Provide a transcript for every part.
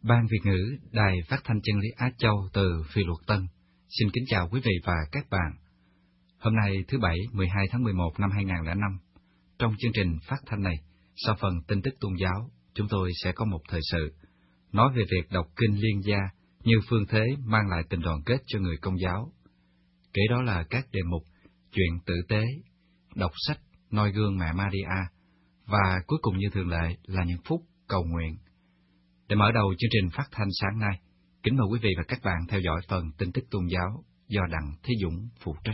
Ban Việt ngữ Đài Phát thanh Chân lý Á Châu từ Phi Luật Tân xin kính chào quý vị và các bạn. Hôm nay thứ Bảy 12 tháng 11 năm 2005, trong chương trình phát thanh này, sau phần tin tức tôn giáo, chúng tôi sẽ có một thời sự nói về việc đọc kinh liên gia như phương thế mang lại tình đoàn kết cho người Công giáo. Kế đó là các đề mục chuyện tử tế, đọc sách, noi gương mẹ Maria, và cuối cùng như thường lệ là những phút cầu nguyện. Để mở đầu chương trình phát thanh sáng nay, kính mời quý vị và các bạn theo dõi phần tin tức tôn giáo do Đặng Thế Dũng phụ trách.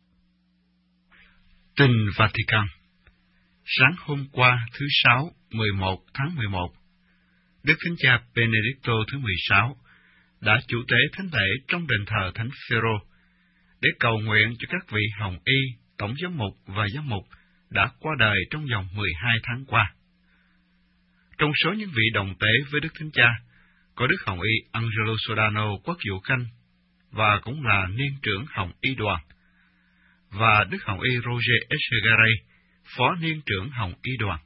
Tin Vatican. Sáng hôm qua thứ Sáu, 11 tháng 11, Đức Thánh Cha Benedicto thứ 16 đã chủ tế thánh lễ trong đền thờ Thánh Phêrô để cầu nguyện cho các vị hồng y, tổng giám mục và giám mục đã qua đời trong vòng 12 tháng qua. Trong số những vị đồng tế với Đức Thánh Cha, có Đức Hồng Y Angelo Sodano Quốc vụ Khanh, và cũng là niên trưởng Hồng Y đoàn, và Đức Hồng Y Roger Echegaray, phó niên trưởng Hồng Y đoàn.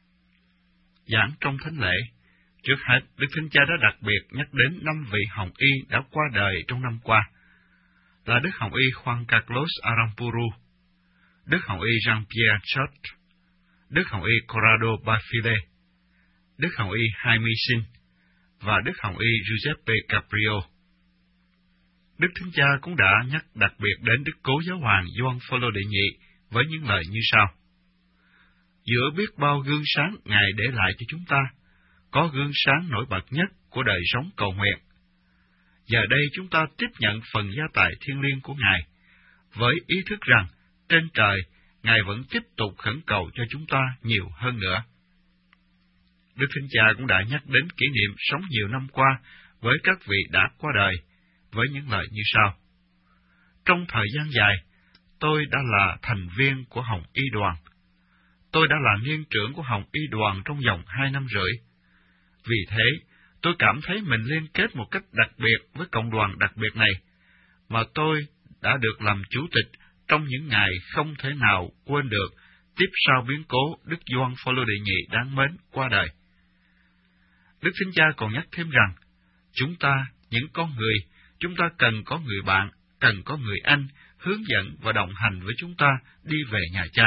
Giảng trong thánh lễ, trước hết Đức Thánh Cha đã đặc biệt nhắc đến 5 vị Hồng Y đã qua đời trong năm qua, là Đức Hồng Y Juan Carlos Aramburu, Đức Hồng Y Jean-Pierre Chot, Đức Hồng Y Corrado Bafile, Đức Hồng Y Jaime Sin và Đức Hồng Y Giuseppe Caprio. Đức Thánh Cha cũng đã nhắc đặc biệt đến Đức Cố Giáo hoàng Gioan Phaolô đệ nhị với những lời như sau: giữa biết bao gương sáng Ngài để lại cho chúng ta, có gương sáng nổi bật nhất của đời sống cầu nguyện. Giờ đây chúng ta tiếp nhận phần gia tài thiêng liêng của Ngài, với ý thức rằng trên trời Ngài vẫn tiếp tục khẩn cầu cho chúng ta nhiều hơn nữa. Đức Thánh Cha cũng đã nhắc đến kỷ niệm sống nhiều năm qua với các vị đã qua đời, với những lời như sau: trong thời gian dài, tôi đã là thành viên của Hồng Y đoàn. Tôi đã là niên trưởng của Hồng Y đoàn trong vòng 2 năm rưỡi. Vì thế, tôi cảm thấy mình liên kết một cách đặc biệt với cộng đoàn đặc biệt này, mà tôi đã được làm chủ tịch trong những ngày không thể nào quên được tiếp sau biến cố Đức Gioan Phaolô đệ nhị đáng mến qua đời. Đức Thánh Cha còn nhắc thêm rằng, chúng ta, những con người, chúng ta cần có người bạn, cần có người anh, hướng dẫn và đồng hành với chúng ta đi về nhà Cha.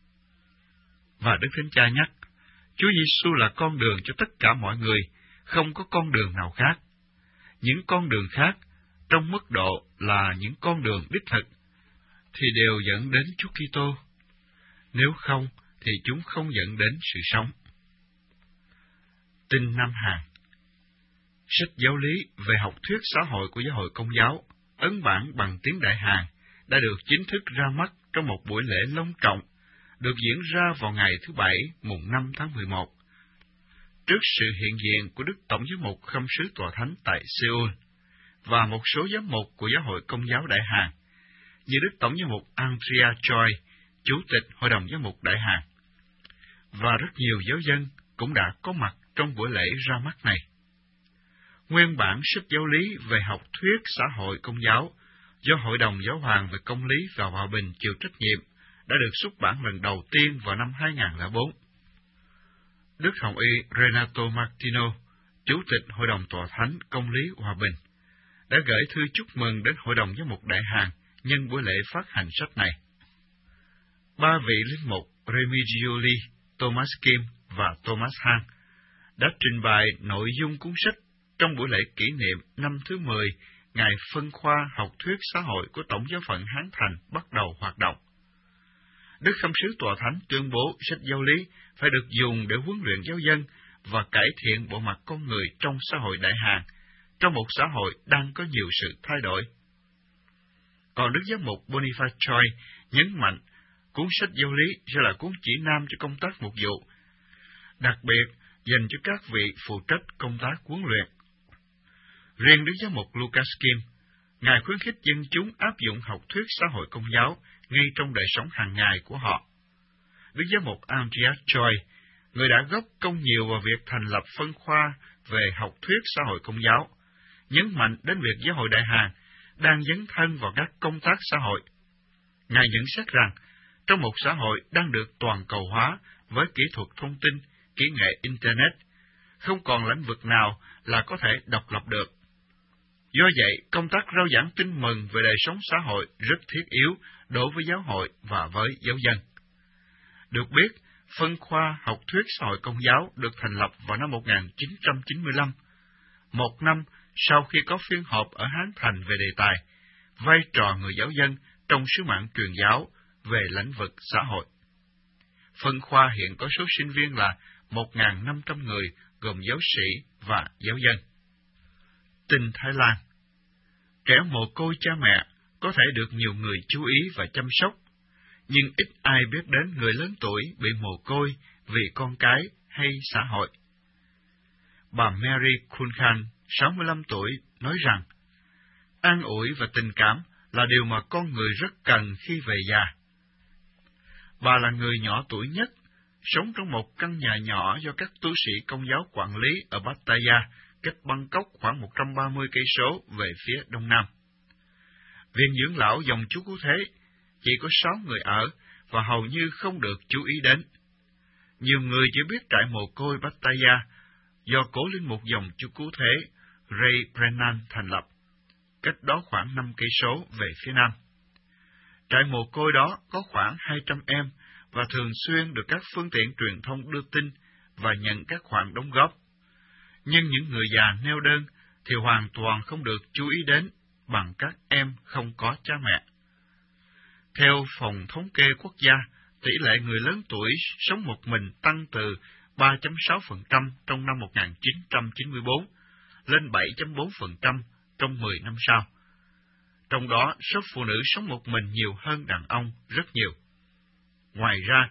Và Đức Thánh Cha nhắc, Chúa Giêsu là con đường cho tất cả mọi người, không có con đường nào khác. Những con đường khác, trong mức độ là những con đường đích thực, thì đều dẫn đến Chúa Kitô. Nếu không, thì chúng không dẫn đến sự sống. Tin Nam Hàn. Sách giáo lý về học thuyết xã hội của Giáo hội Công giáo, ấn bản bằng tiếng Đại Hàn, đã được chính thức ra mắt trong một buổi lễ long trọng, được diễn ra vào ngày thứ Bảy, mùng 5 tháng 11, trước sự hiện diện của Đức Tổng giám mục Khâm sứ Tòa Thánh tại Seoul, và một số giám mục của Giáo hội Công giáo Đại Hàn, như Đức Tổng giám mục Andrea Choi, Chủ tịch Hội đồng Giám mục Đại Hàn, và rất nhiều giáo dân cũng đã có mặt trong buổi lễ ra mắt này. Nguyên bản sách giáo lý về học thuyết xã hội Công giáo do Hội đồng Giáo hoàng về Công lý và Hòa bình chịu trách nhiệm đã được xuất bản lần đầu tiên vào năm 2004. Đức Hồng Y Renato Martino, Chủ tịch Hội đồng Tòa Thánh Công lý Hòa bình, đã gửi thư chúc mừng đến Hội đồng Giám mục Đại Hàn nhân buổi lễ phát hành sách này. 3 vị linh mục Remigioli, Thomas Kim và Thomas Hang đã trình bày nội dung cuốn sách trong buổi lễ kỷ niệm năm thứ 10 ngày phân khoa học thuyết xã hội của Tổng giáo phận Hán Thành bắt đầu hoạt động. Đức Khâm sứ Tòa Thánh tuyên bố sách giáo lý phải được dùng để huấn luyện giáo dân và cải thiện bộ mặt con người trong xã hội Đại Hàn, trong một xã hội đang có nhiều sự thay đổi. Còn Đức Giám mục Boniface Choi nhấn mạnh cuốn sách giáo lý sẽ là cuốn chỉ nam cho công tác mục vụ, đặc biệt dành cho các vị phụ trách công tác huấn luyện. Riêng Đức Giám mục Lucas Kim, Ngài khuyến khích dân chúng áp dụng học thuyết xã hội Công giáo ngay trong đời sống hàng ngày của họ. Đức Giám mục Andrea Choi, người đã góp công nhiều vào việc thành lập phân khoa về học thuyết xã hội Công giáo, nhấn mạnh đến việc Giáo hội Đại Hàn đang dấn thân vào các công tác xã hội. Ngài nhận xét rằng, trong một xã hội đang được toàn cầu hóa với kỹ thuật thông tin, kỹ nghệ Internet, không còn lĩnh vực nào là có thể độc lập được. Do vậy, công tác rao giảng tin mừng về đời sống xã hội rất thiết yếu đối với giáo hội và với giáo dân. Được biết, phân khoa học thuyết xã hội công giáo được thành lập vào năm 1995, một năm sau khi có phiên họp ở Hán Thành về đề tài vai trò người giáo dân trong sứ mạng truyền giáo về lĩnh vực xã hội. Phân khoa hiện có số sinh viên là 1.500 người, gồm giáo sĩ và giáo dân. Tình Thái Lan. Trẻ mồ côi cha mẹ có thể được nhiều người chú ý và chăm sóc, nhưng ít ai biết đến người lớn tuổi bị mồ côi vì con cái hay xã hội. Bà Mary Kunkan, 65 tuổi, nói rằng, an ủi và tình cảm là điều mà con người rất cần khi về già. Bà là người nhỏ tuổi nhất, sống trong một căn nhà nhỏ do các tu sĩ công giáo quản lý ở Pattaya, cách Bangkok khoảng 130 cây số về phía đông nam. Viện dưỡng lão dòng Chúa Cứu Thế chỉ có 6 người ở và hầu như không được chú ý đến. Nhiều người chỉ biết trại mồ côi Pattaya do cố linh mục dòng Chúa Cứu Thế Ray Brennan thành lập, cách đó khoảng 5 cây số về phía nam. Trại mồ côi đó có khoảng 200 em và thường xuyên được các phương tiện truyền thông đưa tin và nhận các khoản đóng góp. Nhưng những người già neo đơn thì hoàn toàn không được chú ý đến bằng các em không có cha mẹ. Theo Phòng Thống kê Quốc gia, tỷ lệ người lớn tuổi sống một mình tăng từ 3.6% trong năm 1994 lên 7.4% trong 10 năm sau. Trong đó, số phụ nữ sống một mình nhiều hơn đàn ông rất nhiều. Ngoài ra,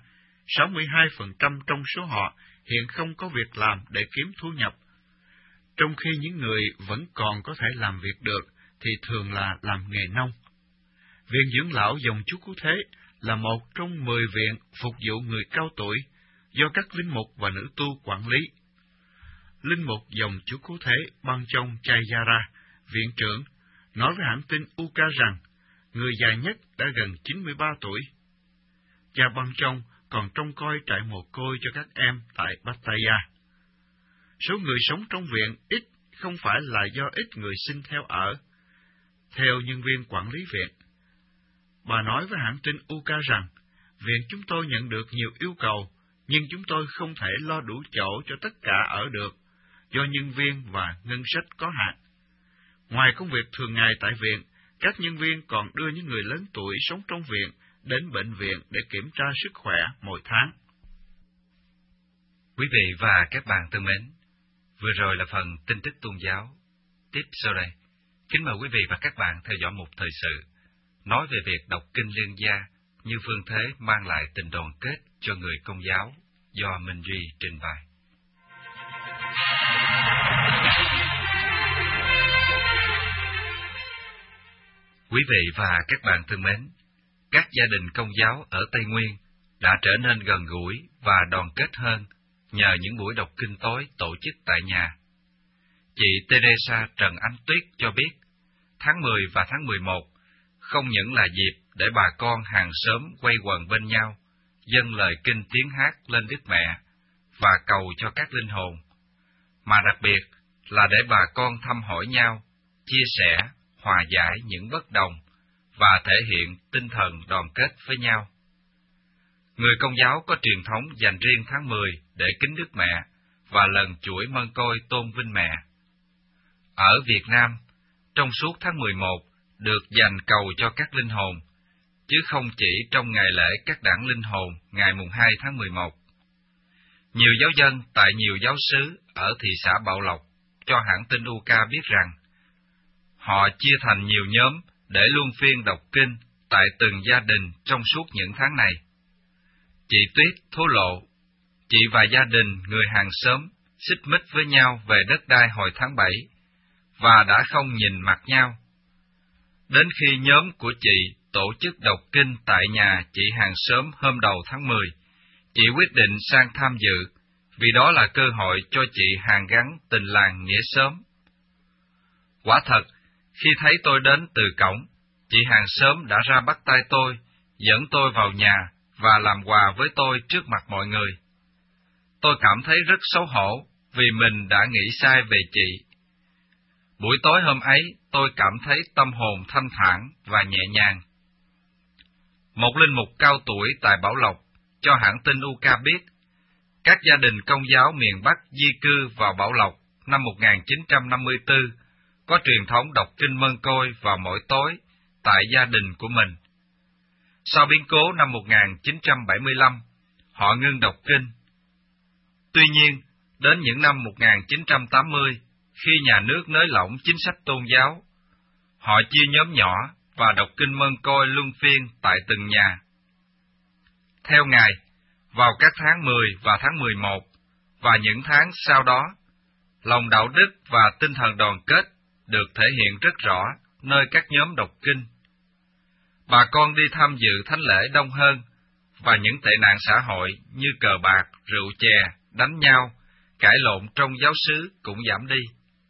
62% trong số họ hiện không có việc làm để kiếm thu nhập, trong khi những người vẫn còn có thể làm việc được thì thường là làm nghề nông. Viện dưỡng lão dòng Chúa Cứu Thế là một trong 10 viện phục vụ người cao tuổi do các linh mục và nữ tu quản lý. Linh mục dòng Chúa Cứu Thế Bangchong Chayara, viện trưởng, nói với hãng tin Uka rằng người già nhất đã gần 93 tuổi. Cha Bangchong còn trông coi trại mồ côi cho các em tại Pattaya. Số người sống trong viện ít không phải là do ít người xin theo ở. Theo nhân viên quản lý viện, bà nói với hãng tin Uka rằng, viện chúng tôi nhận được nhiều yêu cầu, nhưng chúng tôi không thể lo đủ chỗ cho tất cả ở được, do nhân viên và ngân sách có hạn. Ngoài công việc thường ngày tại viện, các nhân viên còn đưa những người lớn tuổi sống trong viện đến bệnh viện để kiểm tra sức khỏe mỗi tháng. Quý vị và các bạn thân mến, vừa rồi là phần tin tức tôn giáo. Tiếp sau đây, kính mời quý vị và các bạn theo dõi một thời sự, nói về việc đọc kinh Lương Gia như phương thế mang lại tình đoàn kết cho người Công giáo, do Minh Duy trình bày. Quý vị và các bạn thân mến, các gia đình Công giáo ở Tây Nguyên đã trở nên gần gũi và đoàn kết hơn nhờ những buổi đọc kinh tối tổ chức tại nhà. Chị Teresa Trần Ánh Tuyết cho biết, tháng 10 và tháng 11 không những là dịp để bà con hàng xóm quây quần bên nhau, dâng lời kinh tiếng hát lên Đức Mẹ và cầu cho các linh hồn, mà đặc biệt là để bà con thăm hỏi nhau, chia sẻ, hòa giải những bất đồng và thể hiện tinh thần đoàn kết với nhau. Người Công giáo có truyền thống dành riêng tháng 10 để kính Đức Mẹ và lần chuỗi mân côi tôn vinh mẹ. Ở Việt Nam, trong suốt tháng 11 được dành cầu cho các linh hồn, chứ không chỉ trong ngày lễ các đảng linh hồn ngày mùng 2 tháng 11. Nhiều giáo dân tại nhiều giáo xứ ở thị xã Bảo Lộc cho hãng tin UK biết rằng, họ chia thành nhiều nhóm để luân phiên đọc kinh tại từng gia đình trong suốt những tháng này. Chị Tuyết thổ lộ, chị và gia đình người hàng xóm xích mích với nhau về đất đai hồi tháng 7 và đã không nhìn mặt nhau. Đến khi nhóm của chị tổ chức đọc kinh tại nhà chị hàng xóm hôm đầu tháng 10, chị quyết định sang tham dự, vì đó là cơ hội cho chị hàn gắn tình làng nghĩa xóm. Quả thật, khi thấy tôi đến từ cổng, chị hàng xóm đã ra bắt tay tôi, dẫn tôi vào nhà và làm quà với tôi trước mặt mọi người. Tôi cảm thấy rất xấu hổ vì mình đã nghĩ sai về chị. Buổi tối hôm ấy, tôi cảm thấy tâm hồn thanh thản và nhẹ nhàng. Một linh mục cao tuổi tại Bảo Lộc cho hãng tin UK biết, các gia đình Công giáo miền Bắc di cư vào Bảo Lộc năm 1954 có truyền thống đọc kinh Mân Côi vào mỗi tối tại gia đình của mình. Sau biến cố năm 1975, họ ngưng đọc kinh. Tuy nhiên, đến những năm 1980, khi nhà nước nới lỏng chính sách tôn giáo, họ chia nhóm nhỏ và đọc kinh Mân Côi luân phiên tại từng nhà. Theo Ngài, vào các tháng 10 và tháng 11 và những tháng sau đó, lòng đạo đức và tinh thần đoàn kết được thể hiện rất rõ nơi các nhóm đọc kinh. Bà con đi tham dự thánh lễ đông hơn, và những tệ nạn xã hội như cờ bạc, rượu chè, đánh nhau, cãi lộn trong giáo xứ cũng giảm đi.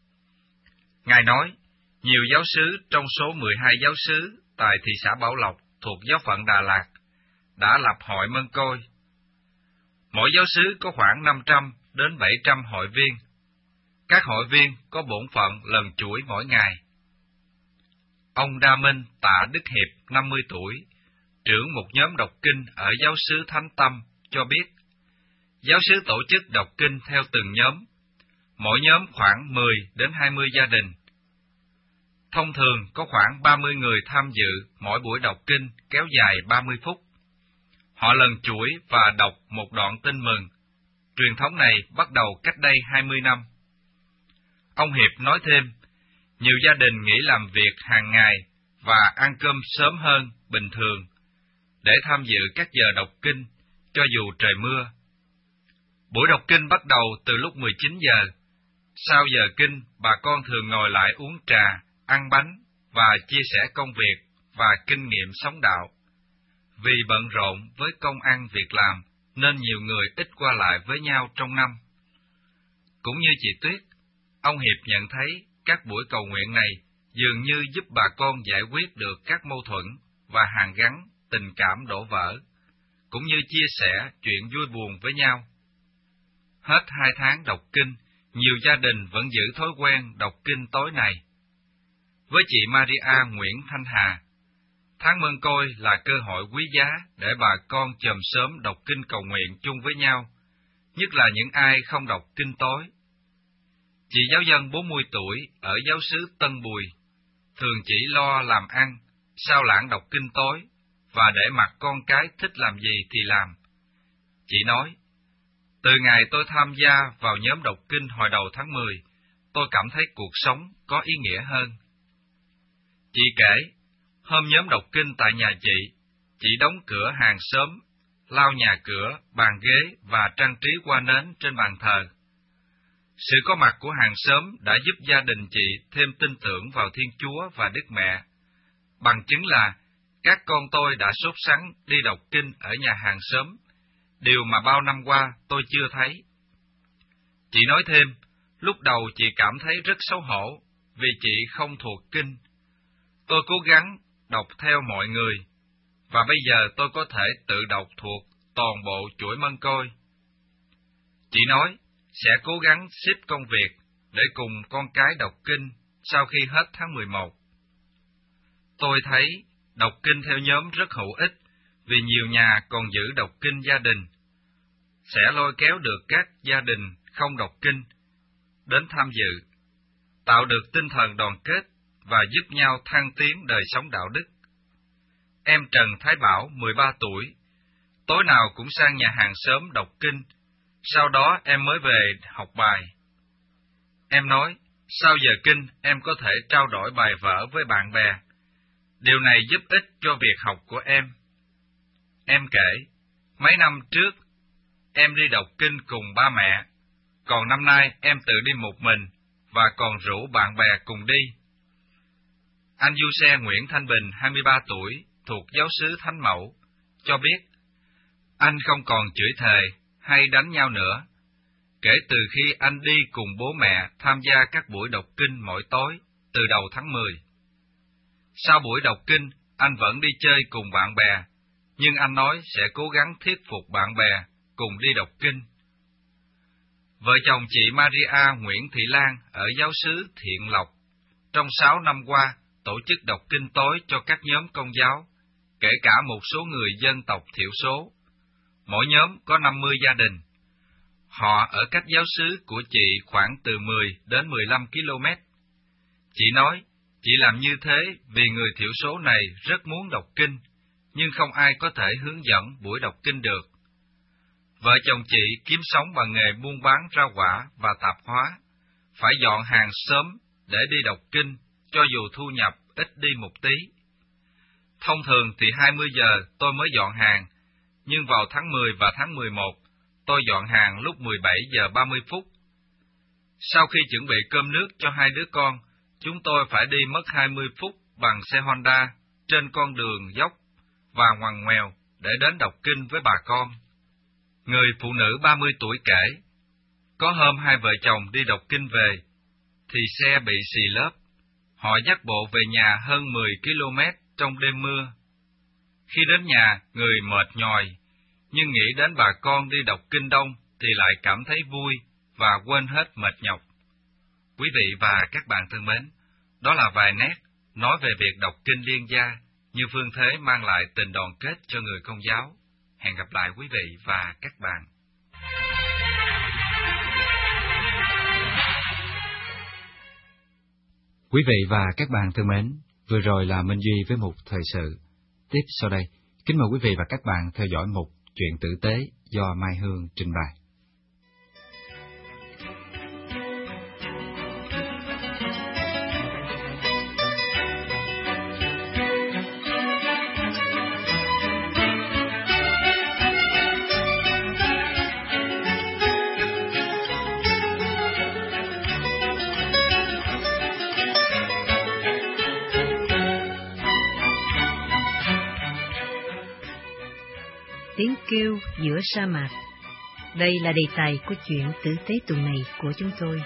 Ngài nói, nhiều giáo xứ trong số 12 giáo xứ tại thị xã Bảo Lộc thuộc giáo phận Đà Lạt đã lập hội Mân Côi. Mỗi giáo xứ có khoảng 500 đến 700 hội viên. Các hội viên có bổn phận lần chuỗi mỗi ngày. Ông Đa Minh Tạ Đức Hiệp, 50 tuổi, trưởng một nhóm đọc kinh ở giáo xứ Thánh Tâm, cho biết, giáo xứ tổ chức đọc kinh theo từng nhóm, mỗi nhóm khoảng 10 đến 20 gia đình. Thông thường có khoảng 30 người tham dự mỗi buổi đọc kinh kéo dài 30 phút. Họ lần chuỗi và đọc một đoạn tin mừng. Truyền thống này bắt đầu cách đây 20 năm. Ông Hiệp nói thêm, nhiều gia đình nghỉ làm việc hàng ngày và ăn cơm sớm hơn bình thường để tham dự các giờ đọc kinh, cho dù trời mưa. Buổi đọc kinh bắt đầu từ lúc 19 giờ. Sau giờ kinh, bà con thường ngồi lại uống trà, ăn bánh và chia sẻ công việc và kinh nghiệm sống đạo. Vì bận rộn với công ăn việc làm, nên nhiều người ít qua lại với nhau trong năm. Cũng như chị Tuyết, ông Hiệp nhận thấy các buổi cầu nguyện này dường như giúp bà con giải quyết được các mâu thuẫn và hàn gắn tình cảm đổ vỡ, cũng như chia sẻ chuyện vui buồn với nhau. Hết 2 tháng đọc kinh, nhiều gia đình vẫn giữ thói quen đọc kinh tối này. Với chị Maria Nguyễn Thanh Hà, tháng Mân Côi là cơ hội quý giá để bà con chòm sớm đọc kinh cầu nguyện chung với nhau, nhất là những ai không đọc kinh tối. Chị giáo dân 40 tuổi ở giáo xứ Tân Bùi, thường chỉ lo làm ăn, sao lãng đọc kinh tối, và để mặc con cái thích làm gì thì làm. Chị nói, từ ngày tôi tham gia vào nhóm đọc kinh hồi đầu tháng 10, tôi cảm thấy cuộc sống có ý nghĩa hơn. Chị kể, hôm nhóm đọc kinh tại nhà chị đóng cửa hàng xóm, lau nhà cửa, bàn ghế và trang trí hoa nến trên bàn thờ. Sự có mặt của hàng xóm đã giúp gia đình chị thêm tin tưởng vào Thiên Chúa và Đức Mẹ. Bằng chứng là các con tôi đã sốt sắng đi đọc kinh ở nhà hàng xóm, điều mà bao năm qua tôi chưa thấy. Chị nói thêm, lúc đầu chị cảm thấy rất xấu hổ vì chị không thuộc kinh. Tôi cố gắng đọc theo mọi người, và bây giờ tôi có thể tự đọc thuộc toàn bộ chuỗi Mân Côi. Chị nói, sẽ cố gắng xếp công việc để cùng con cái đọc kinh sau khi hết tháng 11. Tôi thấy đọc kinh theo nhóm rất hữu ích vì nhiều nhà còn giữ đọc kinh gia đình, sẽ lôi kéo được các gia đình không đọc kinh đến tham dự, tạo được tinh thần đoàn kết và giúp nhau thăng tiến đời sống đạo đức. Em Trần Thái Bảo, 13 tuổi, tối nào cũng sang nhà hàng xóm đọc kinh, sau đó em mới về học bài. Em nói, sau giờ kinh em có thể trao đổi bài vở với bạn bè. Điều này giúp ích cho việc học của em. Em kể, mấy năm trước, em đi đọc kinh cùng ba mẹ, còn năm nay em tự đi một mình và còn rủ bạn bè cùng đi. Anh Du Xe Nguyễn Thanh Bình, 23 tuổi, thuộc giáo xứ Thánh Mẫu, cho biết, anh không còn chửi thề hay đánh nhau nữa, kể từ khi anh đi cùng bố mẹ tham gia các buổi đọc kinh mỗi tối từ đầu tháng 10. Sau buổi đọc kinh, anh vẫn đi chơi cùng bạn bè, nhưng anh nói sẽ cố gắng thuyết phục bạn bè cùng đi đọc kinh. Vợ chồng chị Maria Nguyễn Thị Lan ở giáo xứ Thiện Lộc, trong 6 năm qua, tổ chức đọc kinh tối cho các nhóm Công giáo, kể cả một số người dân tộc thiểu số. Mỗi nhóm có 50 gia đình. Họ ở cách giáo xứ của chị khoảng từ 10 đến 15 km. Chị nói, chị làm như thế vì người thiểu số này rất muốn đọc kinh, nhưng không ai có thể hướng dẫn buổi đọc kinh được. Vợ chồng chị kiếm sống bằng nghề buôn bán rau quả và tạp hóa, phải dọn hàng sớm để đi đọc kinh, cho dù thu nhập ít đi một tí. Thông thường thì 20 giờ tôi mới dọn hàng, nhưng vào tháng 10 và tháng 11, tôi dọn hàng lúc 17 giờ 30 phút. Sau khi chuẩn bị cơm nước cho 2 đứa con, chúng tôi phải đi mất 20 phút bằng xe Honda trên con đường dốc và ngoằn ngoèo để đến đọc kinh với bà con. Người phụ nữ 30 tuổi kể, có hôm hai vợ chồng đi đọc kinh về, thì xe bị xì lốp. Họ dắt bộ về nhà hơn 10 km trong đêm mưa. Khi đến nhà, người mệt nhòi, nhưng nghĩ đến bà con đi đọc kinh đông thì lại cảm thấy vui và quên hết mệt nhọc. Quý vị và các bạn thân mến, đó là vài nét nói về việc đọc kinh liên gia như phương thế mang lại tình đoàn kết cho người Công giáo. Hẹn gặp lại quý vị và các bạn. Quý vị và các bạn thân mến, vừa rồi là Minh Duy với một thời sự. Tiếp sau đây, kính mời quý vị và các bạn theo dõi một chuyện tử tế do Mai Hương trình bày. Tiếng kêu giữa sa mạc. Đây là đề tài của chuyện tử tế tuần này của chúng tôi.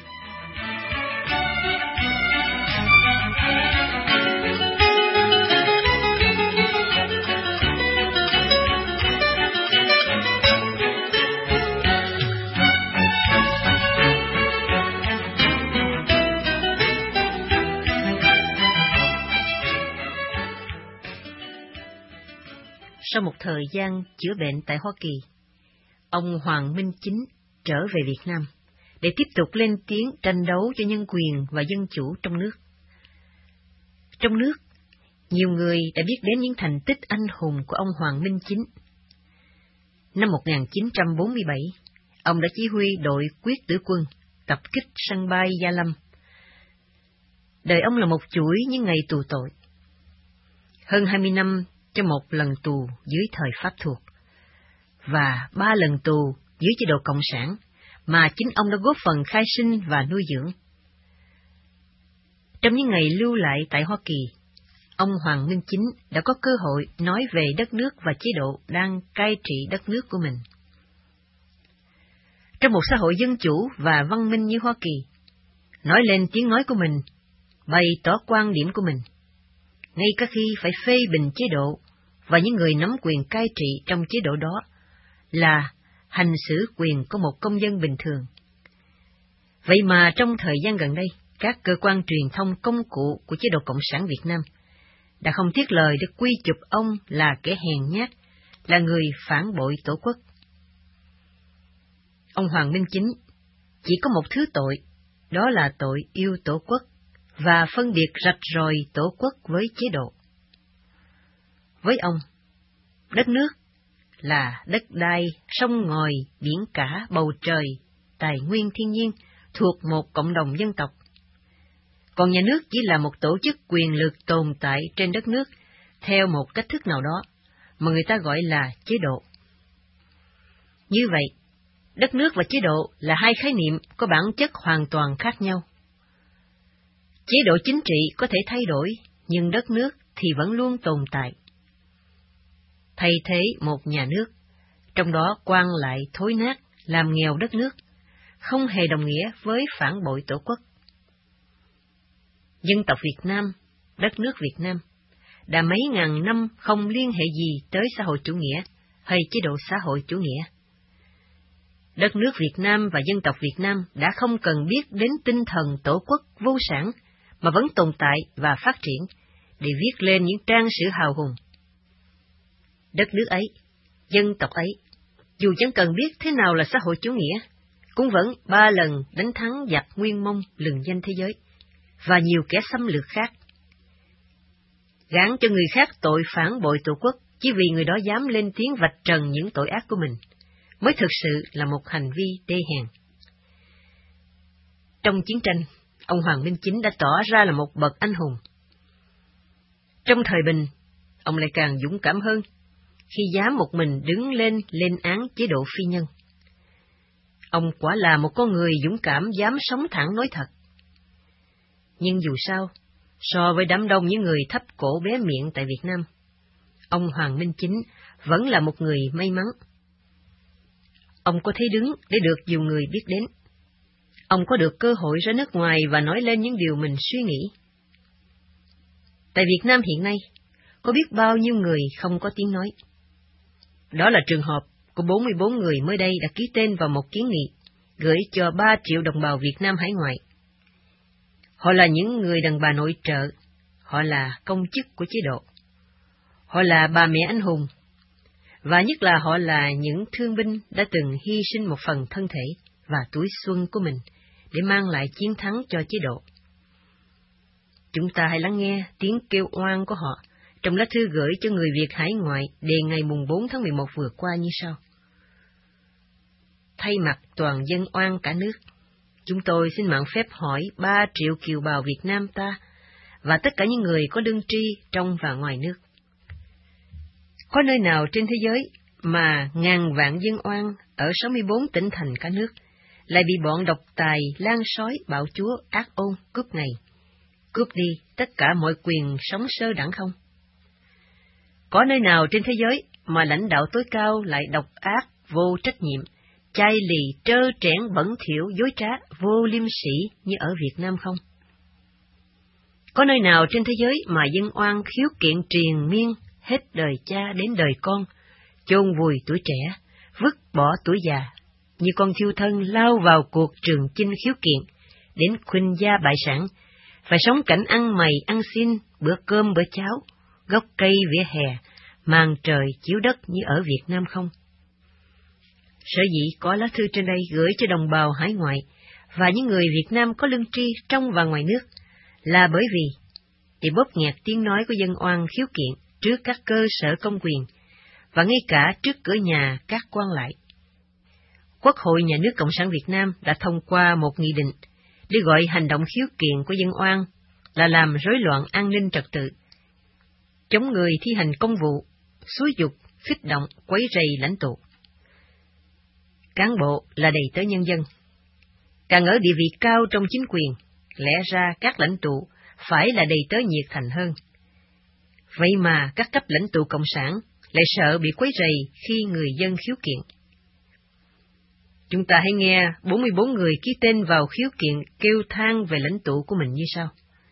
Sau một thời gian chữa bệnh tại Hoa Kỳ, ông Hoàng Minh Chính trở về Việt Nam để tiếp tục lên tiếng tranh đấu cho nhân quyền và dân chủ trong nước. Trong nước, nhiều người đã biết đến những thành tích anh hùng của ông Hoàng Minh Chính. Năm 1947, ông đã chỉ huy đội quyết tử quân tập kích sân bay Gia Lâm. Đời ông là một chuỗi những ngày tù tội. Hơn 20 năm cho một lần tù dưới thời Pháp thuộc, và 3 lần tù dưới chế độ Cộng sản mà chính ông đã góp phần khai sinh và nuôi dưỡng. Trong những ngày lưu lại tại Hoa Kỳ, ông Hoàng Minh Chính đã có cơ hội nói về đất nước và chế độ đang cai trị đất nước của mình. Trong một xã hội dân chủ và văn minh như Hoa Kỳ, nói lên tiếng nói của mình, bày tỏ quan điểm của mình, ngay cả khi phải phê bình chế độ và những người nắm quyền cai trị trong chế độ đó, là hành xử quyền của một công dân bình thường. Vậy mà trong thời gian gần đây, các cơ quan truyền thông công cụ của chế độ Cộng sản Việt Nam đã không tiếc lời để quy chụp ông là kẻ hèn nhát, là người phản bội Tổ quốc. Ông Hoàng Minh Chính chỉ có một thứ tội, đó là tội yêu Tổ quốc và phân biệt rạch ròi Tổ quốc với chế độ. Với ông, đất nước là đất đai, sông ngòi, biển cả, bầu trời, tài nguyên thiên nhiên thuộc một cộng đồng dân tộc. Còn nhà nước chỉ là một tổ chức quyền lực tồn tại trên đất nước theo một cách thức nào đó mà người ta gọi là chế độ. Như vậy, đất nước và chế độ là hai khái niệm có bản chất hoàn toàn khác nhau. Chế độ chính trị có thể thay đổi, nhưng đất nước thì vẫn luôn tồn tại. Thay thế một nhà nước, trong đó quan lại thối nát, làm nghèo đất nước, không hề đồng nghĩa với phản bội Tổ quốc. Dân tộc Việt Nam, đất nước Việt Nam, đã mấy ngàn năm không liên hệ gì tới xã hội chủ nghĩa hay chế độ xã hội chủ nghĩa. đất nước Việt Nam và dân tộc Việt Nam đã không cần biết đến tinh thần tổ quốc vô sản mà vẫn tồn tại và phát triển để viết lên những trang sử hào hùng. Đất nước ấy, dân tộc ấy, dù chẳng cần biết thế nào là xã hội chủ nghĩa, cũng vẫn 3 lần đánh thắng giặc Nguyên Mông lừng danh thế giới, và nhiều kẻ xâm lược khác. Gán cho người khác tội phản bội tổ quốc chỉ vì người đó dám lên tiếng vạch trần những tội ác của mình, mới thực sự là một hành vi đê hèn. Trong chiến tranh, ông Hoàng Minh Chính đã tỏ ra là một bậc anh hùng. Trong thời bình, ông lại càng dũng cảm hơn khi dám một mình đứng lên án chế độ phi nhân. Ông quả là một con người dũng cảm dám sống thẳng nói thật. Nhưng dù sao, so với đám đông những người thấp cổ bé miệng tại Việt Nam, ông Hoàng Minh Chính vẫn là một người may mắn. Ông có thế đứng để được nhiều người biết đến. Ông có được cơ hội ra nước ngoài và nói lên những điều mình suy nghĩ. Tại Việt Nam hiện nay, có biết bao nhiêu người không có tiếng nói. Đó là trường hợp của 44 người mới đây đã ký tên vào một kiến nghị gửi cho 3 triệu đồng bào Việt Nam hải ngoại. Họ là những người đàn bà nội trợ, họ là công chức của chế độ, họ là bà mẹ anh hùng, và nhất là họ là những thương binh đã từng hy sinh một phần thân thể và tuổi xuân của mình để mang lại chiến thắng cho chế độ. Chúng ta hãy lắng nghe tiếng kêu oan của họ trong lá thư gửi cho người Việt hải ngoại đề ngày mùng 4 tháng 11 vừa qua như sau. Thay mặt toàn dân oan cả nước, chúng tôi xin mạn phép hỏi 3 triệu kiều bào Việt Nam ta và tất cả những người có lương tri trong và ngoài nước. Có nơi nào trên thế giới mà ngàn vạn dân oan ở 64 tỉnh thành cả nước lại bị bọn độc tài, lan sói, bạo chúa, ác ôn cướp ngày, cướp đi tất cả mọi quyền sống sơ đẳng không? Có nơi nào trên thế giới mà lãnh đạo tối cao lại độc ác, vô trách nhiệm, chai lì, trơ trẽn, bẩn thỉu, dối trá, vô liêm sỉ như ở Việt Nam không? Có nơi nào trên thế giới mà dân oan khiếu kiện triền miên hết đời cha đến đời con, chôn vùi tuổi trẻ, vứt bỏ tuổi già, như con thiêu thân lao vào cuộc trường chinh khiếu kiện, đến khuynh gia bại sản, phải sống cảnh ăn mày ăn xin, bữa cơm bữa cháo, gốc cây vỉa hè, màn trời chiếu đất như ở Việt Nam không? Sở dĩ có lá thư trên đây gửi cho đồng bào hải ngoại và những người Việt Nam có lương tri trong và ngoài nước là bởi vì để bóp nghẹt tiếng nói của dân oan khiếu kiện trước các cơ sở công quyền và ngay cả trước cửa nhà các quan lại. Quốc hội Nhà nước Cộng sản Việt Nam đã thông qua một nghị định để gọi hành động khiếu kiện của dân oan là làm rối loạn an ninh trật tự, chống người thi hành công vụ, xúi giục, kích động, quấy rầy lãnh tụ. Cán bộ là đầy tớ nhân dân. Càng ở địa vị cao trong chính quyền, lẽ ra các lãnh tụ phải là đầy tớ nhiệt thành hơn. Vậy mà các cấp lãnh tụ cộng sản lại sợ bị quấy rầy khi người dân khiếu kiện. Chúng ta hãy nghe 44 người ký tên vào khiếu kiện kêu than về lãnh tụ của mình như sau.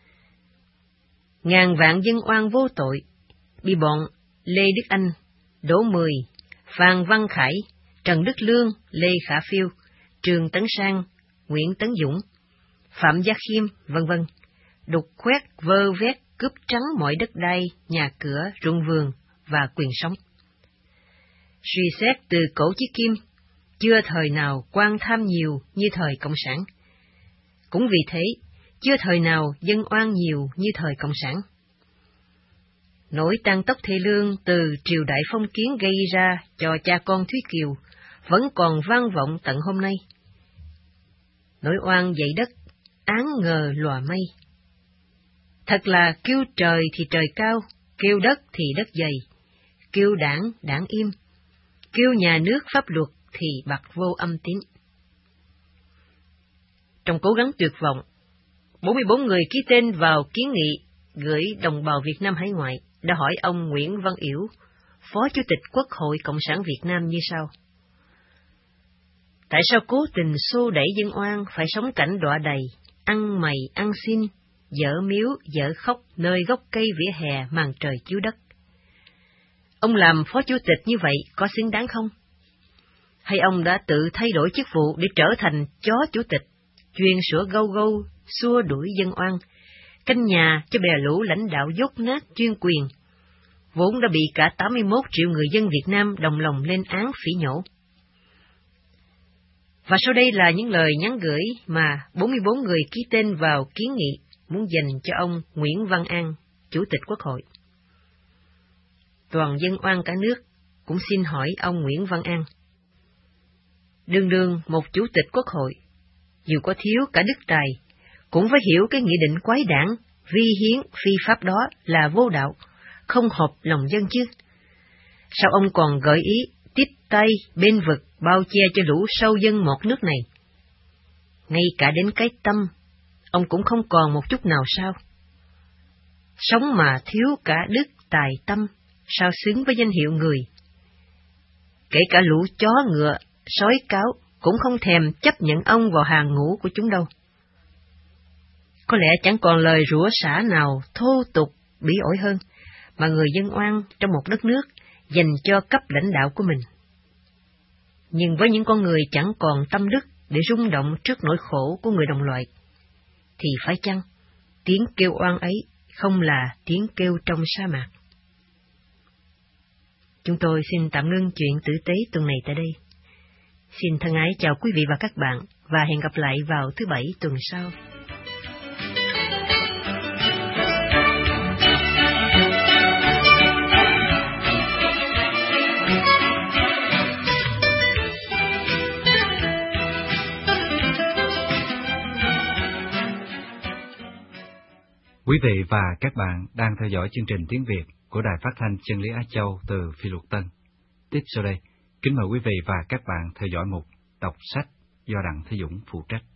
Ngàn vạn dân oan vô tội bị bọn Lê Đức Anh, Đỗ Mười, Phan Văn Khải, Trần Đức Lương, Lê Khả Phiêu, Trương Tấn Sang, Nguyễn Tấn Dũng, Phạm Gia Khiêm, v.v. đục khoét, vơ vét, cướp trắng mọi đất đai, nhà cửa, ruộng vườn và quyền sống. Suy xét từ cổ chí kim, chưa thời nào quan tham nhiều như thời Cộng sản. Cũng vì thế, chưa thời nào dân oan nhiều như thời Cộng sản. Nỗi tang tóc thê lương từ triều đại phong kiến gây ra cho cha con Thúy Kiều vẫn còn vang vọng tận hôm nay. Nỗi oan dậy đất, án ngờ lòa mây. Thật là kêu trời thì trời cao, kêu đất thì đất dày, kêu đảng, đảng im, kêu nhà nước pháp luật thì bặt vô âm tín. Trong cố gắng tuyệt vọng, 44 người ký tên vào kiến nghị gửi đồng bào Việt Nam hải ngoại đã hỏi ông Nguyễn Văn Yểu, Phó Chủ tịch Quốc hội Cộng sản Việt Nam như sau. Tại sao cố tình xô đẩy dân oan phải sống cảnh đọa đầy, ăn mày ăn xin, dở miếu dở khóc nơi gốc cây vỉa hè màn trời chiếu đất? Ông làm Phó Chủ tịch như vậy có xứng đáng không? Hay ông đã tự thay đổi chức vụ để trở thành chó chủ tịch, chuyên sủa gâu gâu, xua đuổi dân oan, canh nhà cho bè lũ lãnh đạo dốt nát chuyên quyền, vốn đã bị cả 81 triệu người dân Việt Nam đồng lòng lên án phỉ nhổ. Và sau đây là những lời nhắn gửi mà 44 người ký tên vào kiến nghị muốn dành cho ông Nguyễn Văn An, Chủ tịch Quốc hội. Toàn dân oan cả nước cũng xin hỏi ông Nguyễn Văn An. Đương đương một Chủ tịch Quốc hội, dù có thiếu cả đức tài, cũng phải hiểu cái nghị định quái đản, vi hiến, phi pháp đó là vô đạo, không hợp lòng dân chứ. Sao ông còn gợi ý tiếp tay bên vực bao che cho lũ sâu dân một nước này? Ngay cả đến cái tâm, ông cũng không còn một chút nào sao? Sống mà thiếu cả đức tài tâm, sao xứng với danh hiệu người? Kể cả lũ chó ngựa, sói cáo cũng không thèm chấp nhận ông vào hàng ngũ của chúng đâu. Có lẽ chẳng còn lời rủa xả nào thô tục, bỉ ổi hơn mà người dân oan trong một đất nước dành cho cấp lãnh đạo của mình. Nhưng với những con người chẳng còn tâm đức để rung động trước nỗi khổ của người đồng loại, thì phải chăng tiếng kêu oan ấy không là tiếng kêu trong sa mạc? Chúng tôi xin tạm ngưng chuyện tử tế tuần này tại đây. Xin thân ái chào quý vị và các bạn, và hẹn gặp lại vào thứ Bảy tuần sau. Quý vị và các bạn đang theo dõi chương trình tiếng Việt của Đài Phát thanh Chân lý Á Châu từ Phi Luật Tân. Tiếp sau đây, kính mời quý vị và các bạn theo dõi mục đọc sách do Đặng Thế Dũng phụ trách.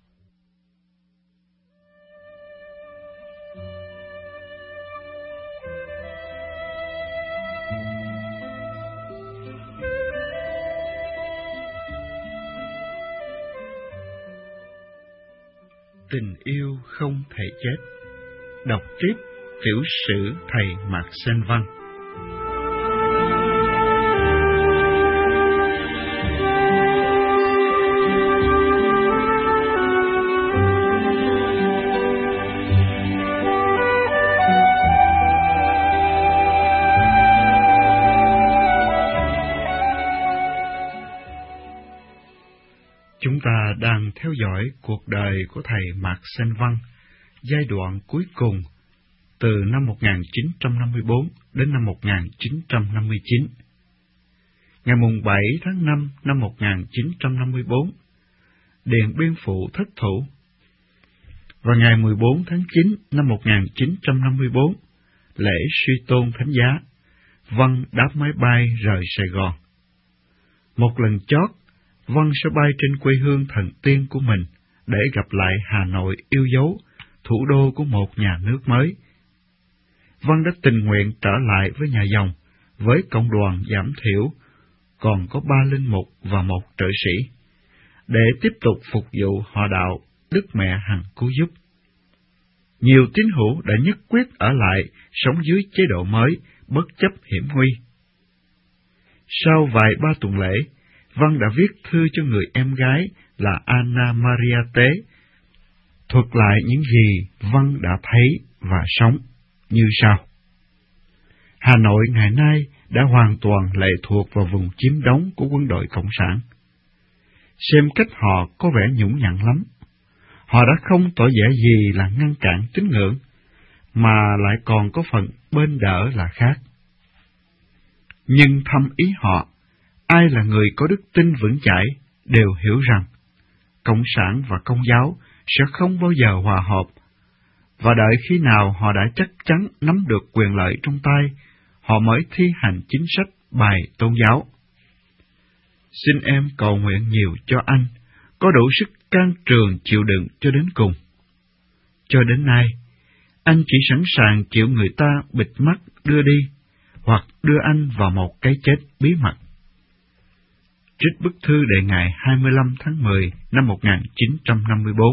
Tình yêu không thể chết. Đọc tiếp tiểu sử thầy Mạc Sên Văn. Chúng ta đang theo dõi cuộc đời của thầy Mạc Sên Văn, giai đoạn cuối cùng, từ năm 1954 đến năm 1959. Ngày 7 tháng 5 năm 1954, Điện Biên Phủ thất thủ, và ngày 14 tháng 9 năm 1954, lễ suy tôn thánh giá, Văn đáp máy bay rời Sài Gòn. Một lần chót, Văn sẽ bay trên quê hương thần tiên của mình để gặp lại Hà Nội yêu dấu, thủ đô của một nhà nước mới. Văn đã tình nguyện trở lại với nhà dòng, với cộng đoàn giảm thiểu, còn có 3 linh mục và 1 trợ sĩ, để tiếp tục phục vụ họ đạo Đức Mẹ hằng cứu giúp. Nhiều tín hữu đã nhất quyết ở lại sống dưới chế độ mới, bất chấp hiểm nguy. Sau vài 3 tuần lễ, Văn đã viết thư cho người em gái là Anna Maria Tế, thuật lại những gì Văn đã thấy và sống như sau. Hà Nội ngày nay đã hoàn toàn lệ thuộc vào vùng chiếm đóng của quân đội Cộng sản. Xem cách họ có vẻ nhũng nhặn lắm. Họ đã không tỏ vẻ gì là ngăn cản tín ngưỡng, mà lại còn có phần bên đỡ là khác. Nhưng thâm ý họ, ai là người có đức tin vững chãi đều hiểu rằng Cộng sản và Công giáo sẽ không bao giờ hòa hợp, và đợi khi nào họ đã chắc chắn nắm được quyền lợi trong tay, họ mới thi hành chính sách bài tôn giáo. Xin em cầu nguyện nhiều cho anh, có đủ sức can trường chịu đựng cho đến cùng. Cho đến nay, anh chỉ sẵn sàng chịu người ta bịt mắt đưa đi, hoặc đưa anh vào một cái chết bí mật. Trích bức thư đề ngày 25 tháng 10 năm 1954.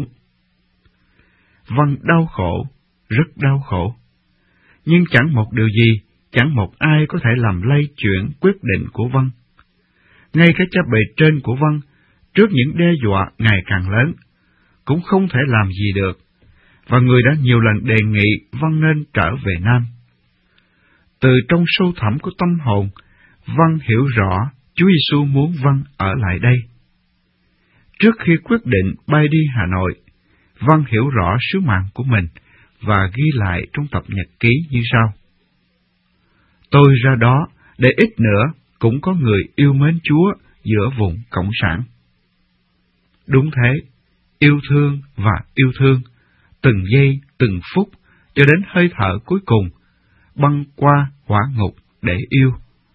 Văn đau khổ, rất đau khổ. Nhưng chẳng một điều gì, chẳng một ai có thể làm lay chuyển quyết định của Văn. ngay cả cha bề trên của Văn, trước những đe dọa ngày càng lớn, cũng không thể làm gì được, và người đã nhiều lần đề nghị Văn nên trở về Nam. Từ trong sâu thẳm của tâm hồn, Văn hiểu rõ Chúa Giêsu muốn Văn ở lại đây. Trước khi quyết định bay đi Hà Nội, Văn hiểu rõ sứ mạng của mình và ghi lại trong tập nhật ký như sau: Tôi ra đó để ít nữa cũng có người yêu mến Chúa giữa vùng Cộng sản. Đúng thế, yêu thương và yêu thương, từng giây, từng phút, cho đến hơi thở cuối cùng, băng qua hỏa ngục để yêu.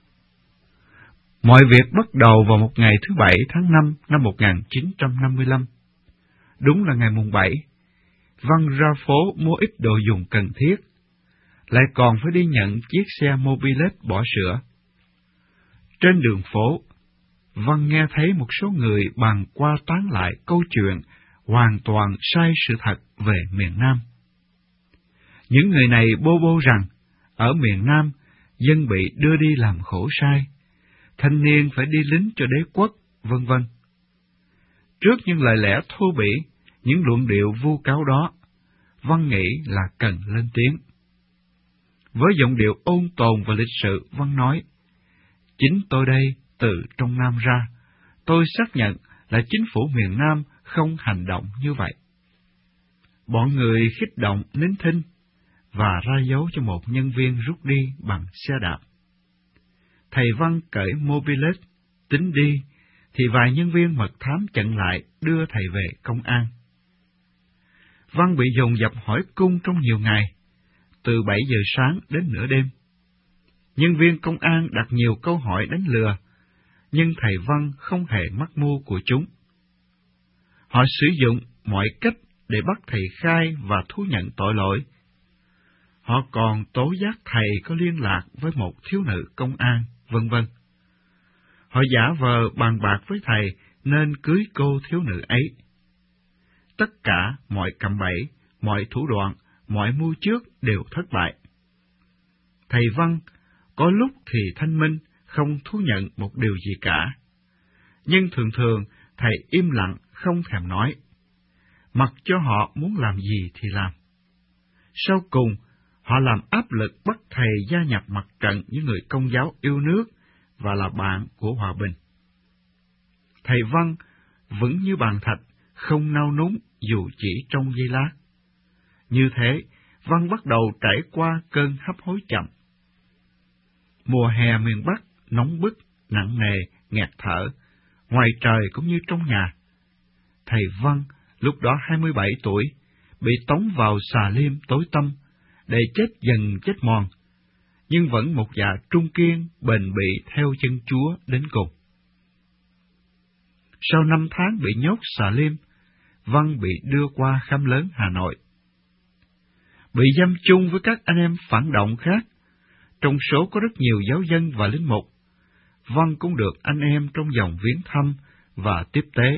Mọi việc bắt đầu vào một ngày thứ Bảy tháng 5 năm 1955. Đúng là ngày mùng 7, Văn ra phố mua ít đồ dùng cần thiết, lại còn phải đi nhận chiếc xe mobilet bỏ sữa. Trên đường phố, Văn nghe thấy một số người bàn qua tán lại câu chuyện hoàn toàn sai sự thật về miền Nam. Những người này bô bô rằng, ở miền Nam, dân bị đưa đi làm khổ sai, thanh niên phải đi lính cho đế quốc, vân vân. Trước những lời lẽ thô bỉ, những luận điệu vu cáo đó, Văn nghĩ là cần lên tiếng. Với giọng điệu ôn tồn và lịch sự, Văn nói: Chính tôi đây, từ trong Nam ra, tôi xác nhận là chính phủ miền Nam không hành động như vậy. Bọn người khích động nín thinh và ra dấu cho một nhân viên rút đi bằng xe đạp. Thầy Văn cởi mobilet, tính đi, thì vài nhân viên mật thám chặn lại đưa thầy về công an. Văn bị dồn dập hỏi cung trong nhiều ngày, từ 7 giờ sáng đến nửa đêm. Nhân viên công an đặt nhiều câu hỏi đánh lừa, nhưng thầy Văn không hề mắc mưu của chúng. Họ sử dụng mọi cách để bắt thầy khai và thú nhận tội lỗi. Họ còn tố giác thầy có liên lạc với một thiếu nữ công an, vân vân. Họ giả vờ bàn bạc với thầy nên cưới cô thiếu nữ ấy. Tất cả mọi cạm bẫy, mọi thủ đoạn, mọi mưu trước đều thất bại. Thầy Văn có lúc thì thanh minh, không thú nhận một điều gì cả, nhưng thường thường thầy im lặng không thèm nói, mặc cho họ muốn làm gì thì làm. Sau cùng, họ làm áp lực bắt thầy gia nhập mặt trận những người Công giáo yêu nước và là bạn của hòa bình. Thầy Văn vững như bàn thạch, không nao núng dù chỉ trong giây lát. Như thế, Văn bắt đầu trải qua cơn hấp hối chậm. Mùa hè miền Bắc nóng bức, nặng nề, nghẹt thở, ngoài trời cũng như trong nhà. Thầy Văn, lúc đó 27 tuổi, bị tống vào xà liêm tối tăm, để chết dần chết mòn, nhưng vẫn một dạ trung kiên, bền bỉ theo chân Chúa đến cùng. Sau 5 tháng bị nhốt xà liêm, Văn bị đưa qua Kham Lớn, Hà Nội. Bị giam chung với các anh em phản động khác, trong số có rất nhiều giáo dân và lính mục. Văn cũng được anh em trong dòng viếng thăm và tiếp tế.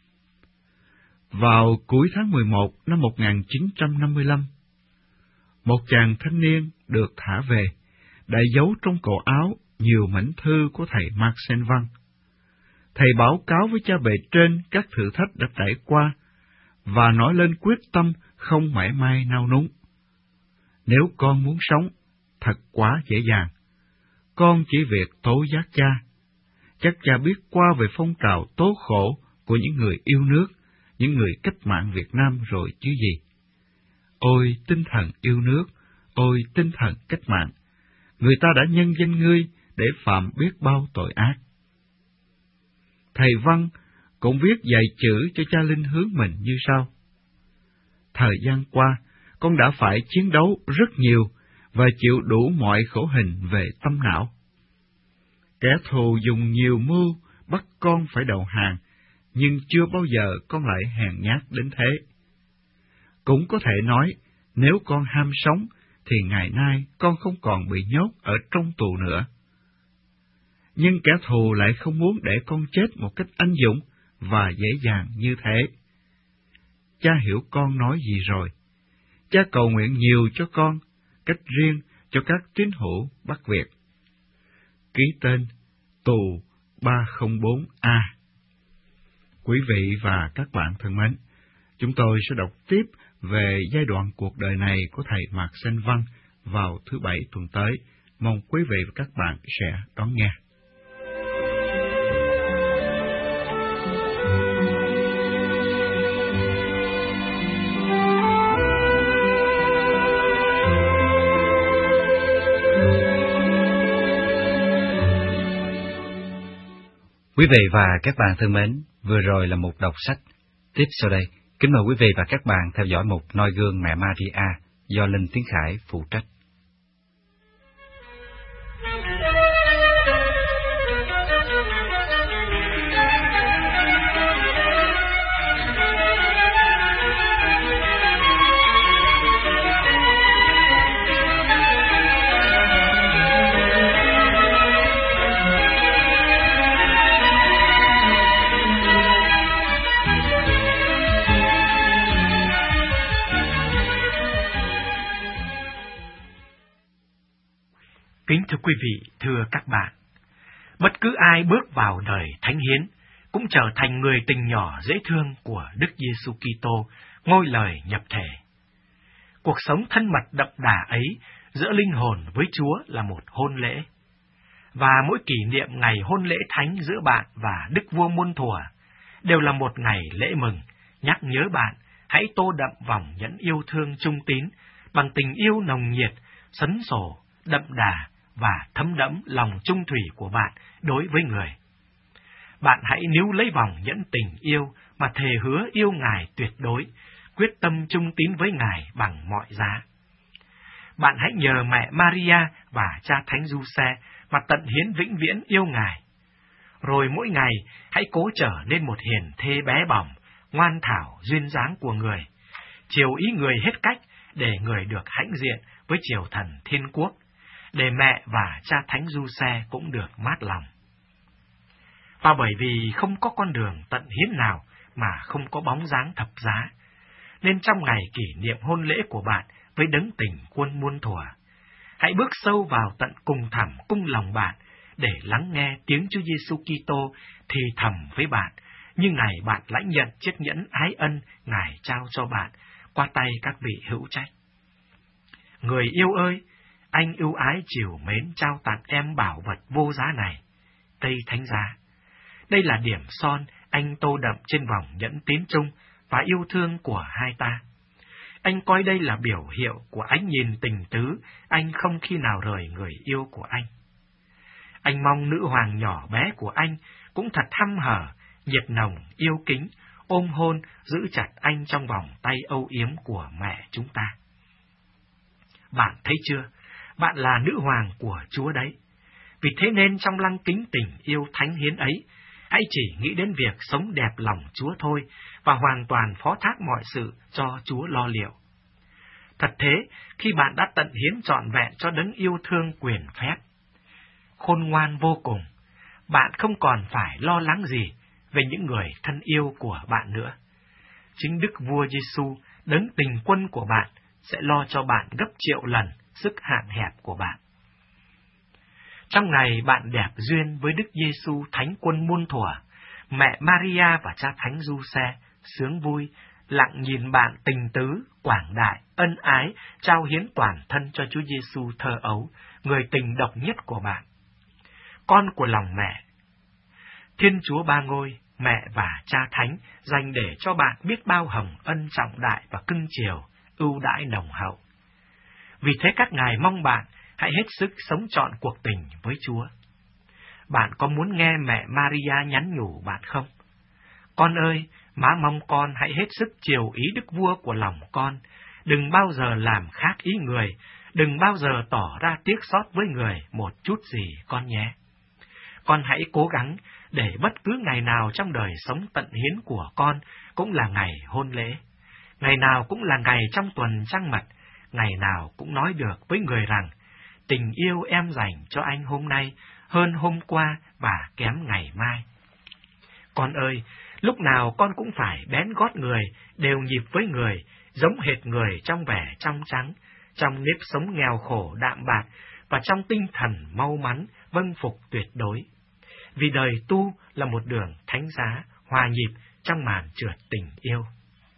Vào cuối tháng 11 năm 1955, một chàng thanh niên được thả về, đã giấu trong cổ áo nhiều mảnh thư của thầy Marcel Văn. Thầy báo cáo với cha bề trên các thử thách đã trải qua, và nói lên quyết tâm không mảy may nao núng. Nếu con muốn sống, thật quá dễ dàng. Con chỉ việc tố giác cha. Chắc cha biết qua về phong trào tố khổ của những người yêu nước, những người cách mạng Việt Nam rồi chứ gì. Ôi tinh thần yêu nước, ôi tinh thần cách mạng, người ta đã nhân danh ngươi để phạm biết bao tội ác. Thầy Văn cũng viết dạy chữ cho cha linh hướng mình như sau: Thời gian qua, con đã phải chiến đấu rất nhiều và chịu đủ mọi khổ hình về tâm não. Kẻ thù dùng nhiều mưu bắt con phải đầu hàng, nhưng chưa bao giờ con lại hèn nhát đến thế. Cũng có thể nói, nếu con ham sống, thì ngày nay con không còn bị nhốt ở trong tù nữa. Nhưng kẻ thù lại không muốn để con chết một cách anh dũng và dễ dàng như thế. Cha hiểu con nói gì rồi. Cha cầu nguyện nhiều cho con, cách riêng cho các tín hữu Bắc Việt. Ký tên: Tù 304A. Quý vị và các bạn thân mến, chúng tôi sẽ đọc tiếp về giai đoạn cuộc đời này của thầy Mạc Danh Văn vào thứ Bảy tuần tới. Mong quý vị và các bạn sẽ đón nghe. Quý vị và các bạn thân mến, vừa rồi là một đọc sách. Tiếp sau đây, kính mời quý vị và các bạn theo dõi một noi gương mẹ Maria do Linh Tiến Khải phụ trách. Kính thưa quý vị, thưa các bạn, bất cứ ai bước vào đời thánh hiến cũng trở thành người tình nhỏ dễ thương của Đức Giêsu Kitô, ngôi lời nhập thể. Cuộc sống thân mật đậm đà ấy giữa linh hồn với Chúa là một hôn lễ. Và mỗi kỷ niệm ngày hôn lễ thánh giữa bạn và Đức Vua muôn thuở đều là một ngày lễ mừng, nhắc nhớ bạn hãy tô đậm vòng nhẫn yêu thương trung tín bằng tình yêu nồng nhiệt, sấn sổ, đậm đà và thấm đẫm lòng trung thủy của bạn đối với người. Bạn hãy níu lấy vòng nhẫn tình yêu mà thề hứa yêu Ngài tuyệt đối, quyết tâm trung tín với Ngài bằng mọi giá. Bạn hãy nhờ mẹ Maria và cha Thánh Giuse mà tận hiến vĩnh viễn yêu Ngài. Rồi mỗi ngày hãy cố trở nên một hiền thê bé bỏng, ngoan thảo duyên dáng của người, chiều ý người hết cách để người được hãnh diện với triều thần thiên quốc, để mẹ và cha Thánh Giuse cũng được mát lòng. Và bởi vì không có con đường tận hiến nào mà không có bóng dáng thập giá, nên trong ngày kỷ niệm hôn lễ của bạn với đấng tình quân muôn thuở, hãy bước sâu vào tận cùng thẳm cung lòng bạn để lắng nghe tiếng Chúa Giêsu Kitô thì thầm với bạn, như ngày bạn lãnh nhận chiếc nhẫn ái ân Ngài trao cho bạn qua tay các vị hữu trách. Người yêu ơi, anh ưu ái chiều mến trao tặng em bảo vật vô giá này, Tây Thánh Giá. Đây là điểm son anh tô đậm trên vòng nhẫn tín trung và yêu thương của hai ta. Anh coi đây là biểu hiệu của ánh nhìn tình tứ, anh không khi nào rời người yêu của anh. Anh mong nữ hoàng nhỏ bé của anh cũng thật hăm hở, nhiệt nồng, yêu kính, ôm hôn, giữ chặt anh trong vòng tay âu yếm của mẹ chúng ta. Bạn thấy chưa? Bạn là nữ hoàng của Chúa đấy. Vì thế nên trong lăng kính tình yêu thánh hiến ấy, hãy chỉ nghĩ đến việc sống đẹp lòng Chúa thôi và hoàn toàn phó thác mọi sự cho Chúa lo liệu. Thật thế, khi bạn đã tận hiến trọn vẹn cho đấng yêu thương quyền phép, khôn ngoan vô cùng, bạn không còn phải lo lắng gì về những người thân yêu của bạn nữa. Chính Đức Vua Giêsu, đấng tình quân của bạn, sẽ lo cho bạn gấp triệu lần sức hạn hẹp của bạn. Trong ngày bạn đẹp duyên với Đức Giêsu Thánh Quân muôn thuở, mẹ Maria và cha Thánh Giuse sướng vui, lặng nhìn bạn tình tứ, quảng đại, ân ái, trao hiến toàn thân cho Chúa Giêsu thơ ấu, người tình độc nhất của bạn. Con của lòng mẹ, Thiên Chúa Ba Ngôi, mẹ và cha Thánh dành để cho bạn biết bao hồng ân trọng đại và cưng chiều, ưu đãi nồng hậu. Vì thế các ngài mong bạn hãy hết sức sống trọn cuộc tình với Chúa. Bạn có muốn nghe mẹ Maria nhắn nhủ bạn không? Con ơi, má mong con hãy hết sức chiều ý Đức Vua của lòng con, đừng bao giờ làm khác ý người, đừng bao giờ tỏ ra tiếc xót với người một chút gì con nhé. Con hãy cố gắng để bất cứ ngày nào trong đời sống tận hiến của con cũng là ngày hôn lễ, ngày nào cũng là ngày trong tuần trăng mật, ngày nào cũng nói được với người rằng tình yêu em dành cho anh hôm nay hơn hôm qua và kém ngày mai. Con ơi, lúc nào con cũng phải bén gót người, đều nhịp với người, giống hệt người trong vẻ trong trắng, trong nếp sống nghèo khổ đạm bạc và trong tinh thần mau mắn, vâng phục tuyệt đối. vì đời tu là một đường thánh giá, hòa nhịp trong màn trượt tình yêu.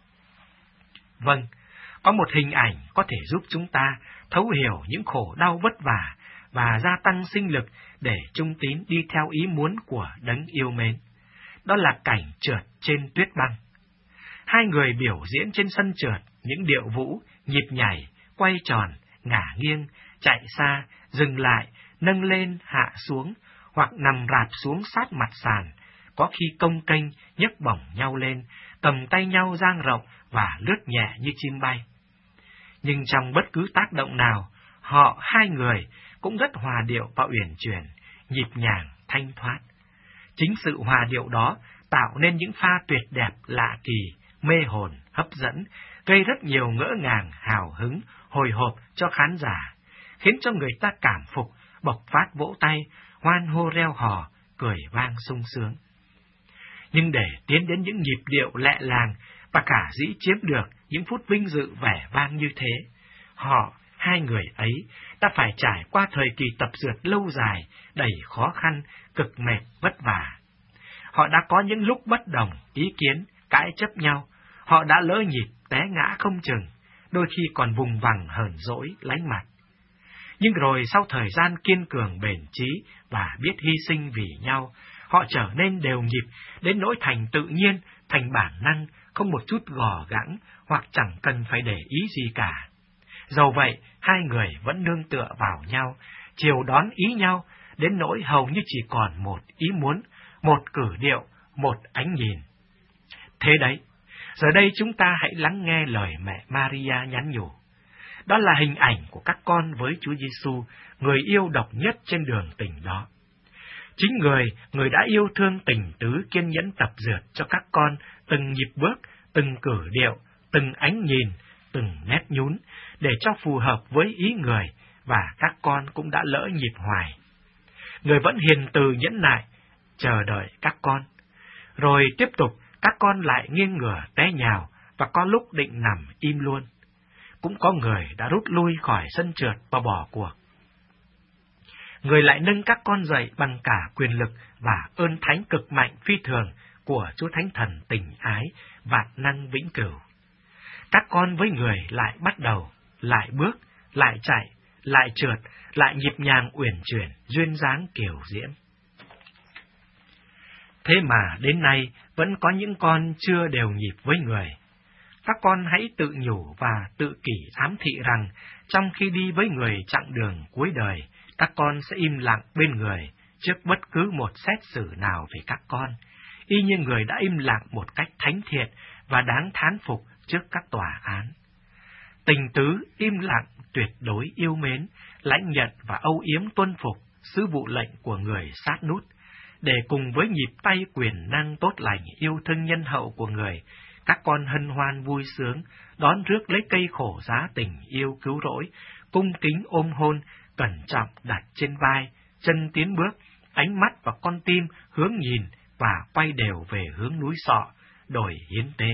Vâng, có một hình ảnh có thể giúp chúng ta thấu hiểu những khổ đau vất vả và gia tăng sinh lực để trung tín đi theo ý muốn của đấng yêu mến. Đó là cảnh trượt trên tuyết băng. Hai người biểu diễn trên sân trượt những điệu vũ, nhịp nhảy, quay tròn, ngả nghiêng, chạy xa, dừng lại, nâng lên, hạ xuống, hoặc nằm rạp xuống sát mặt sàn, có khi cong kênh nhấc bổng nhau lên, cầm tay nhau dang rộng và lướt nhẹ như chim bay. Nhưng trong bất cứ tác động nào, họ hai người cũng rất hòa điệu và uyển chuyển, nhịp nhàng, thanh thoát. Chính sự hòa điệu đó tạo nên những pha tuyệt đẹp lạ kỳ, mê hồn, hấp dẫn, gây rất nhiều ngỡ ngàng, hào hứng, hồi hộp cho khán giả, khiến cho người ta cảm phục, bộc phát vỗ tay, hoan hô reo hò, cười vang sung sướng. Nhưng để tiến đến những nhịp điệu lẹ làng và cả dĩ chiếm được những phút vinh dự vẻ vang như thế, họ, hai người ấy, đã phải trải qua thời kỳ tập dượt lâu dài, đầy khó khăn, cực mệt, vất vả. Họ đã có những lúc bất đồng, ý kiến, cãi chấp nhau, họ đã lỡ nhịp, té ngã không chừng, đôi khi còn vùng vằng hờn dỗi, lánh mặt. Nhưng rồi sau thời gian kiên cường bền chí và biết hy sinh vì nhau, họ trở nên đều nhịp, đến nỗi thành tự nhiên, thành bản năng, không một chút gò gẫm hoặc chẳng cần phải để ý gì cả. Dầu vậy, hai người vẫn nương tựa vào nhau, chiều đón ý nhau, đến nỗi hầu như chỉ còn một ý muốn, một cử điệu, một ánh nhìn. Thế đấy, giờ đây chúng ta hãy lắng nghe lời mẹ Maria nhắn nhủ. Đó là hình ảnh của các con với Chúa Giêsu, người yêu độc nhất trên đường tình đó. Chính người đã yêu thương tình tứ kiên nhẫn tập dượt cho các con từng nhịp bước, từng cử điệu, từng ánh nhìn, từng nét nhún, để cho phù hợp với ý người, và các con cũng đã lỡ nhịp hoài. Người vẫn hiền từ nhẫn nại, chờ đợi các con. Rồi tiếp tục, các con lại nghiêng ngửa té nhào, và có lúc định nằm im luôn. Cũng có người đã rút lui khỏi sân trượt và bỏ cuộc. Người lại nâng các con dậy bằng cả quyền lực và ơn thánh cực mạnh phi thường của Chúa Thánh Thần tình ái, vạn năng vĩnh cửu. Các con với người lại bắt đầu, lại bước, lại chạy, lại trượt, lại nhịp nhàng uyển chuyển, duyên dáng kiểu diễm. Thế mà đến nay vẫn có những con chưa đều nhịp với người. Các con hãy tự nhủ và tự kỷ ám thị rằng trong khi đi với người chặng đường cuối đời, các con sẽ im lặng bên người trước bất cứ một xét xử nào về các con, y như người đã im lặng một cách thánh thiện và đáng thán phục trước các tòa án. Tình tứ, im lặng, tuyệt đối yêu mến, lãnh nhận và âu yếm tuân phục sứ vụ lệnh của người sát nút, để cùng với nhịp tay quyền năng tốt lành yêu thương nhân hậu của người, các con hân hoan vui sướng, đón rước lấy cây khổ giá tình yêu cứu rỗi, cung kính ôm hôn, cẩn trọng đặt trên vai, chân tiến bước, ánh mắt và con tim hướng nhìn và quay đều về hướng núi Sọ, đồi hiến tế.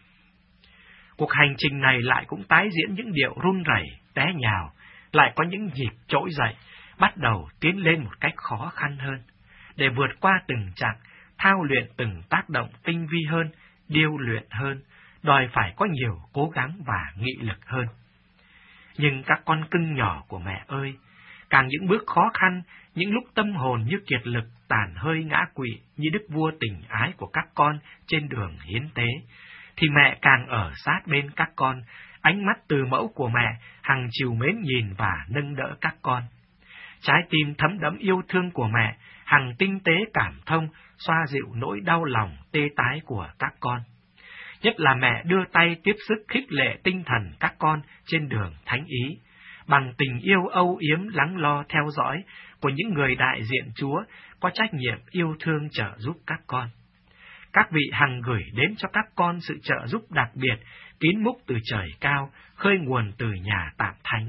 Cuộc hành trình này lại cũng tái diễn những điệu run rẩy, té nhào, lại có những nhịp trỗi dậy, bắt đầu tiến lên một cách khó khăn hơn, để vượt qua từng chặng, thao luyện từng tác động tinh vi hơn, điêu luyện hơn, đòi phải có nhiều cố gắng và nghị lực hơn. Nhưng các con cưng nhỏ của mẹ ơi, càng những bước khó khăn, những lúc tâm hồn như kiệt lực, tàn hơi ngã quỵ như đức vua tình ái của các con trên đường hiến tế, thì mẹ càng ở sát bên các con, ánh mắt từ mẫu của mẹ hằng chiều mến nhìn và nâng đỡ các con. Trái tim thấm đẫm yêu thương của mẹ hằng tinh tế cảm thông, xoa dịu nỗi đau lòng tê tái của các con. Nhất là mẹ đưa tay tiếp sức khích lệ tinh thần các con trên đường thánh ý, bằng tình yêu âu yếm lắng lo theo dõi của những người đại diện Chúa có trách nhiệm yêu thương trợ giúp các con. Các vị hằng gửi đến cho các con sự trợ giúp đặc biệt, kín múc từ trời cao, khơi nguồn từ nhà tạm thánh.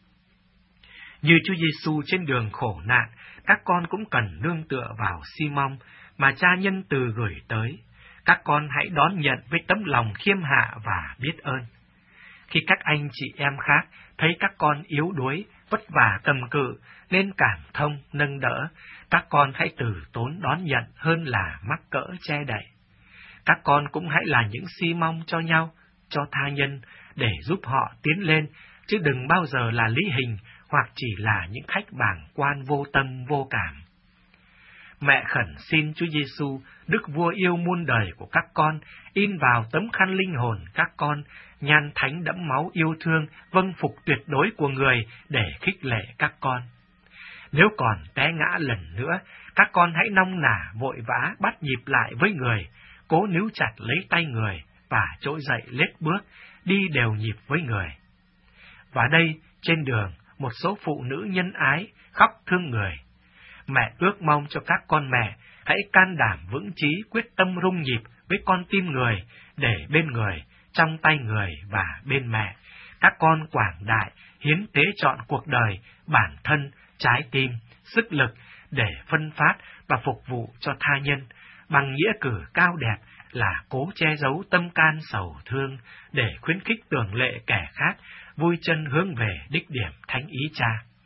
Như Chúa Giêsu trên đường khổ nạn, các con cũng cần nương tựa vào xi-mông mà Cha nhân từ gửi tới. Các con hãy đón nhận với tấm lòng khiêm hạ và biết ơn. Khi các anh chị em khác thấy các con yếu đuối, vất vả cầm cự, nên cảm thông, nâng đỡ, Các con hãy từ tốn đón nhận hơn là mắc cỡ che đậy. Các con cũng hãy là những xi mong cho nhau, cho tha nhân, để giúp họ tiến lên, chứ đừng bao giờ là lý hình hoặc chỉ là những khách bảng quan vô tâm vô cảm. Mẹ khẩn xin Chúa Giêsu, Đức Vua yêu muôn đời của các con, in vào tấm khăn linh hồn các con, nhan thánh đẫm máu yêu thương, vâng phục tuyệt đối của người để khích lệ các con. Nếu còn té ngã lần nữa, các con hãy nong nả vội vã bắt nhịp lại với người, cố níu chặt lấy tay người và trỗi dậy lết bước, đi đều nhịp với người. Và đây, trên đường, một số phụ nữ nhân ái, khóc thương người. Mẹ ước mong cho các con mẹ hãy can đảm vững chí quyết tâm rung nhịp với con tim người, để bên người, trong tay người và bên mẹ, các con quảng đại, hiến tế trọn cuộc đời, bản thân, trái tim, sức lực để phân phát và phục vụ cho tha nhân, bằng nghĩa cử cao đẹp là cố che giấu tâm can sầu thương, để khuyến khích tưởng lệ kẻ khác, vui chân hướng về đích điểm thánh ý Cha.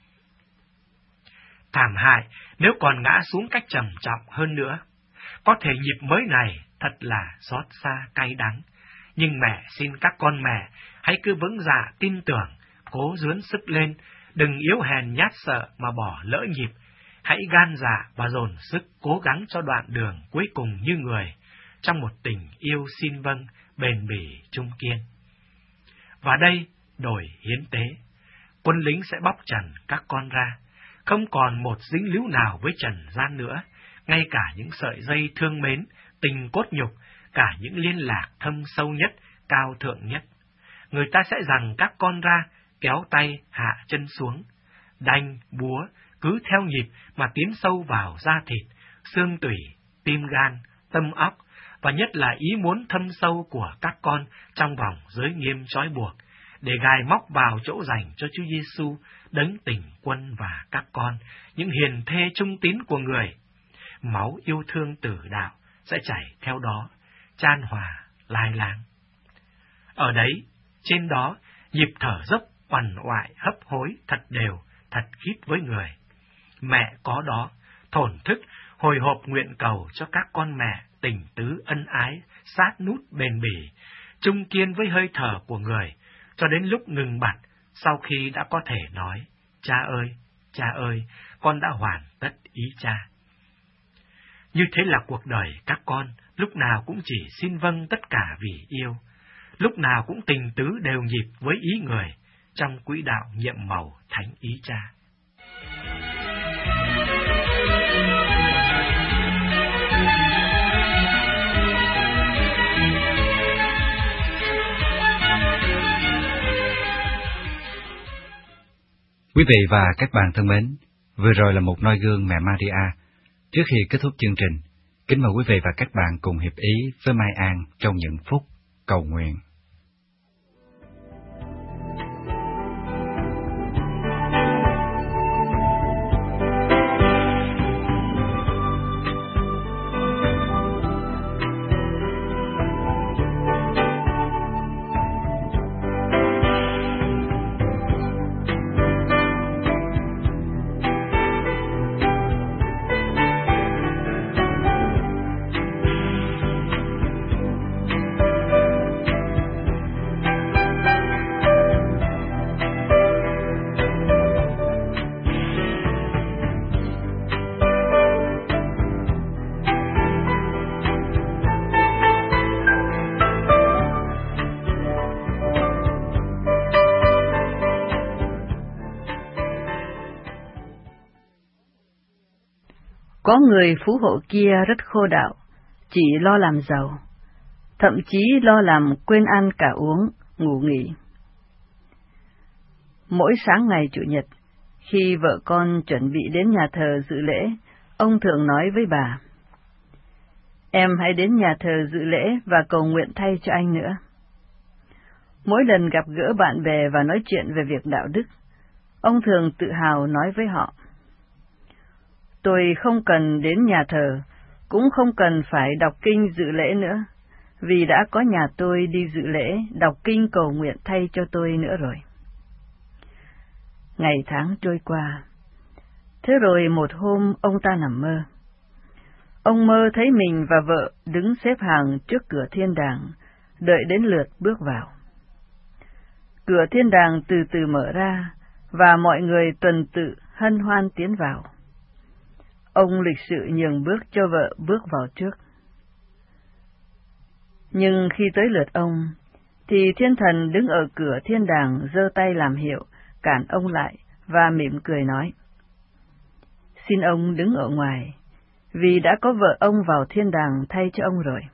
Thảm hại nếu còn ngã xuống cách trầm trọng hơn nữa. Có thể nhịp mới này thật là xót xa cay đắng, nhưng mẹ xin các con mẹ hãy cứ vững dạ tin tưởng, cố dướn sức lên, đừng yếu hèn nhát sợ mà bỏ lỡ nhịp, hãy gan dạ và dồn sức cố gắng cho đoạn đường cuối cùng như người, trong một tình yêu xin vâng, bền bỉ trung kiên. Và đây, đổi hiến tế, quân lính sẽ bóc trần các con ra, không còn một dính líu nào với trần gian nữa, ngay cả những sợi dây thương mến, tình cốt nhục, cả những liên lạc thâm sâu nhất, cao thượng nhất. Người ta sẽ giằng các con ra, kéo tay hạ chân xuống, đanh, búa, cứ theo nhịp mà tiến sâu vào da thịt, xương tủy, tim gan, tâm óc, và nhất là ý muốn thâm sâu của các con trong vòng giới nghiêm trói buộc, để gài móc vào chỗ dành cho Chúa Giêsu, đấng tình quân và các con, những hiền thê trung tín của người. Máu yêu thương tử đạo sẽ chảy theo đó, chan hòa, lai lang. Ở đấy, trên đó, nhịp thở dốc, uằn oại, hấp hối, thật đều, thật khít với người. Mẹ có đó, thổn thức, hồi hộp nguyện cầu cho các con mẹ tình tứ ân ái, sát nút bền bỉ, trung kiên với hơi thở của người, cho đến lúc ngừng bặt, sau khi đã có thể nói, cha ơi, con đã hoàn tất ý Cha. Như thế là cuộc đời các con, lúc nào cũng chỉ xin vâng tất cả vì yêu, lúc nào cũng tình tứ đều nhịp với ý người, trong quỹ đạo nhiệm màu thánh ý Cha. Quý vị và các bạn thân mến, vừa rồi là một noi gương mẹ Maria. Trước khi kết thúc chương trình, kính mời quý vị và các bạn cùng hiệp ý với Mai An trong những phút cầu nguyện. Có người phú hộ kia rất khô đạo, chỉ lo làm giàu, thậm chí lo làm quên ăn cả uống, ngủ nghỉ. Mỗi sáng ngày Chủ nhật, khi vợ con chuẩn bị đến nhà thờ dự lễ, ông thường nói với bà: "Em hãy đến nhà thờ dự lễ và cầu nguyện thay cho anh nữa." Mỗi lần gặp gỡ bạn bè và nói chuyện về việc đạo đức, ông thường tự hào nói với họ: "Tôi không cần đến nhà thờ, cũng không cần phải đọc kinh dự lễ nữa, vì đã có nhà tôi đi dự lễ, đọc kinh cầu nguyện thay cho tôi nữa rồi." Ngày tháng trôi qua, Thế rồi một hôm ông ta nằm mơ. Ông mơ thấy mình và vợ đứng xếp hàng trước cửa thiên đàng, đợi đến lượt bước vào. Cửa thiên đàng từ từ mở ra, và mọi người tuần tự hân hoan tiến vào. Ông lịch sự nhường bước cho vợ bước vào trước. Nhưng khi tới lượt ông, thì thiên thần đứng ở cửa thiên đàng giơ tay làm hiệu, cản ông lại và mỉm cười nói: Xin ông đứng ở ngoài, vì đã có vợ ông vào thiên đàng thay cho ông rồi.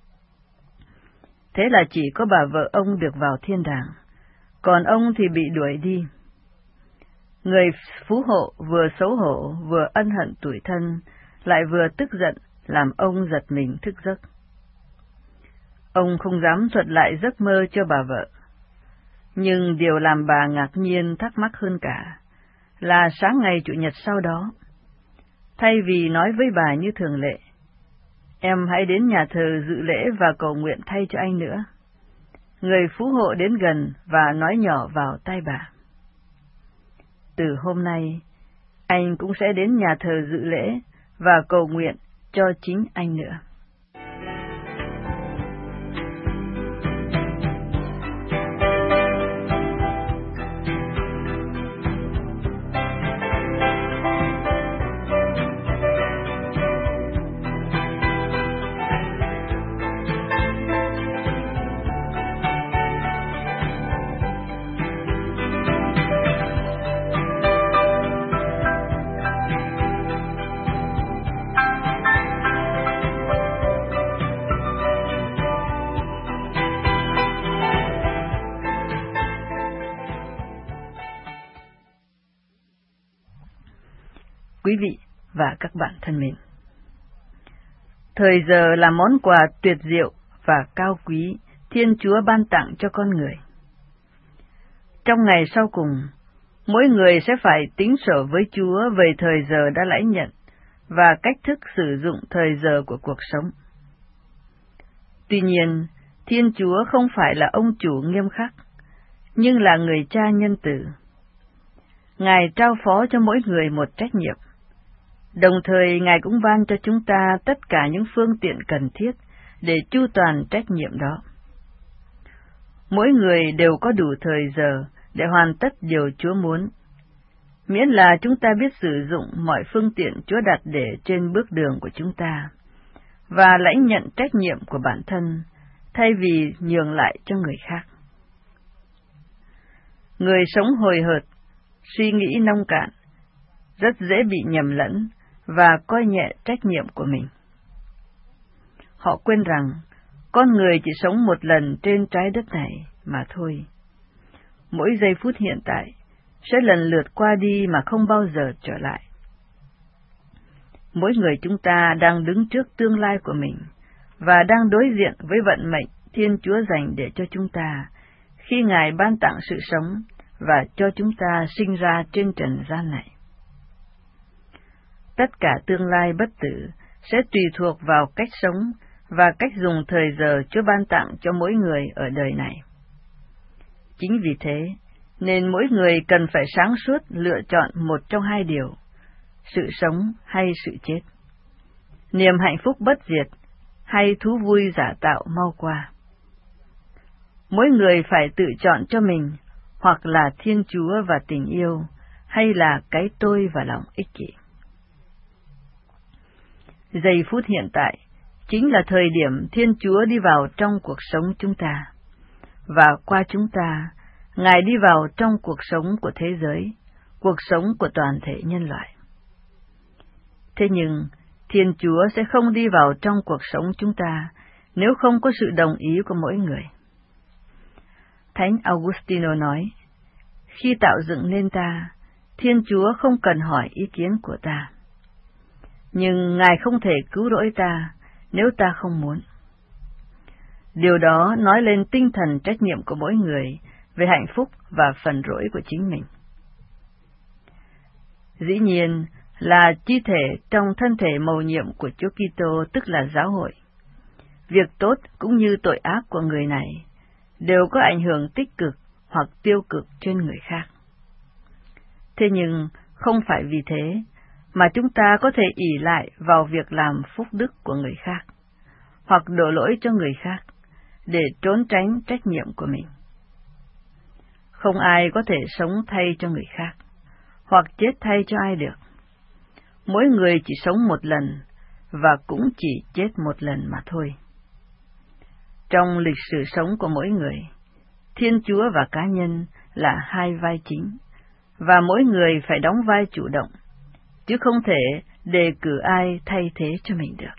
Thế là chỉ có bà vợ ông được vào thiên đàng, còn ông thì bị đuổi đi. Người phú hộ vừa xấu hổ, vừa ân hận tủi thân, lại vừa tức giận, làm ông giật mình thức giấc. Ông không dám thuật lại giấc mơ cho bà vợ. Nhưng điều làm bà ngạc nhiên thắc mắc hơn cả là sáng ngày Chủ nhật sau đó, thay vì nói với bà như thường lệ: Em hãy đến nhà thờ dự lễ và cầu nguyện thay cho anh nữa, người phú hộ đến gần và nói nhỏ vào tai bà: Từ hôm nay, anh cũng sẽ đến nhà thờ dự lễ và cầu nguyện cho chính anh nữa. Quý vị và các bạn thân mến, thời giờ là món quà tuyệt diệu và cao quý Thiên Chúa ban tặng cho con người. Trong ngày sau cùng, mỗi người sẽ phải tính sổ với Chúa về thời giờ đã lãnh nhận và cách thức sử dụng thời giờ của cuộc sống. Tuy nhiên, Thiên Chúa không phải là ông chủ nghiêm khắc, nhưng là người cha nhân từ. Ngài trao phó cho mỗi người một trách nhiệm. Đồng thời, Ngài cũng ban cho chúng ta tất cả những phương tiện cần thiết để chu toàn trách nhiệm đó. Mỗi người đều có đủ thời giờ để hoàn tất điều Chúa muốn, miễn là chúng ta biết sử dụng mọi phương tiện Chúa đặt để trên bước đường của chúng ta, và lãnh nhận trách nhiệm của bản thân, thay vì nhường lại cho người khác. Người sống hời hợt, suy nghĩ nông cạn, rất dễ bị nhầm lẫn và coi nhẹ trách nhiệm của mình. Họ quên rằng con người chỉ sống một lần trên trái đất này mà thôi. Mỗi giây phút hiện tại sẽ lần lượt qua đi mà không bao giờ trở lại. Mỗi người chúng ta đang đứng trước tương lai của mình và đang đối diện với vận mệnh Thiên Chúa dành để cho chúng ta khi Ngài ban tặng sự sống và cho chúng ta sinh ra trên trần gian này. Tất cả tương lai bất tử sẽ tùy thuộc vào cách sống và cách dùng thời giờ Chúa ban tặng cho mỗi người ở đời này. Chính vì thế, nên mỗi người cần phải sáng suốt lựa chọn một trong hai điều: sự sống hay sự chết, niềm hạnh phúc bất diệt hay thú vui giả tạo mau qua. Mỗi người phải tự chọn cho mình hoặc là Thiên Chúa và tình yêu, hay là cái tôi và lòng ích kỷ. Giây phút hiện tại chính là thời điểm Thiên Chúa đi vào trong cuộc sống chúng ta, và qua chúng ta, Ngài đi vào trong cuộc sống của thế giới, cuộc sống của toàn thể nhân loại. Thế nhưng, Thiên Chúa sẽ không đi vào trong cuộc sống chúng ta nếu không có sự đồng ý của mỗi người. Thánh Augustino nói, khi tạo dựng nên ta, Thiên Chúa không cần hỏi ý kiến của ta. Nhưng Ngài không thể cứu rỗi ta nếu ta không muốn. Điều đó nói lên tinh thần trách nhiệm của mỗi người về hạnh phúc và phần rỗi của chính mình. Dĩ nhiên là chi thể trong thân thể mầu nhiệm của Chúa Kitô, tức là giáo hội. Việc tốt cũng như tội ác của người này đều có ảnh hưởng tích cực hoặc tiêu cực trên người khác. Thế nhưng không phải vì thế mà chúng ta có thể ỷ lại vào việc làm phúc đức của người khác, hoặc đổ lỗi cho người khác, để trốn tránh trách nhiệm của mình. Không ai có thể sống thay cho người khác, hoặc chết thay cho ai được. Mỗi người chỉ sống một lần, và cũng chỉ chết một lần mà thôi. Trong lịch sử sống của mỗi người, Thiên Chúa và cá nhân là hai vai chính, và mỗi người phải đóng vai chủ động, chứ không thể đề cử ai thay thế cho mình được.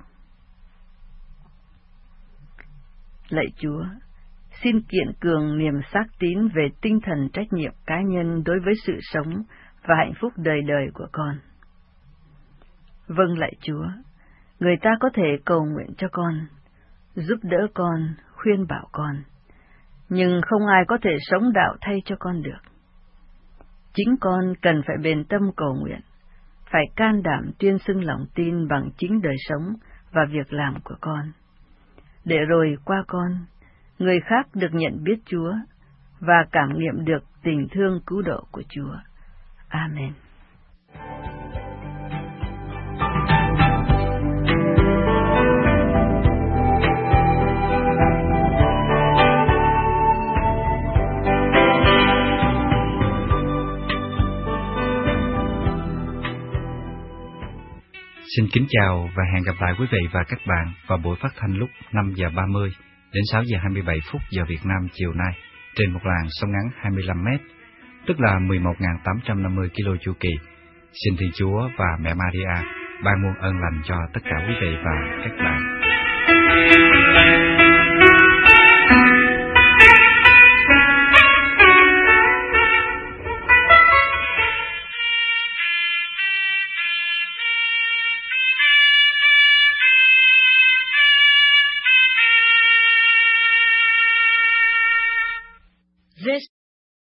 Lạy Chúa, xin kiện cường niềm xác tín về tinh thần trách nhiệm cá nhân đối với sự sống và hạnh phúc đời đời của con. Vâng lạy Chúa, người ta có thể cầu nguyện cho con, giúp đỡ con, khuyên bảo con, nhưng không ai có thể sống đạo thay cho con được. Chính con cần phải bền tâm cầu nguyện, phải can đảm tuyên xưng lòng tin bằng chính đời sống và việc làm của con, để rồi qua con, người khác được nhận biết Chúa và cảm nghiệm được tình thương cứu độ của Chúa. Amen. Xin kính chào và hẹn gặp lại quý vị và các bạn vào buổi phát thanh lúc 5 giờ 30 đến 6 giờ 27 phút giờ Việt Nam chiều nay trên một làn sóng ngắn 25 m, tức là 11.850 km chu kỳ. Xin Thiên Chúa và Mẹ Maria ban muôn ơn lành cho tất cả quý vị và các bạn. This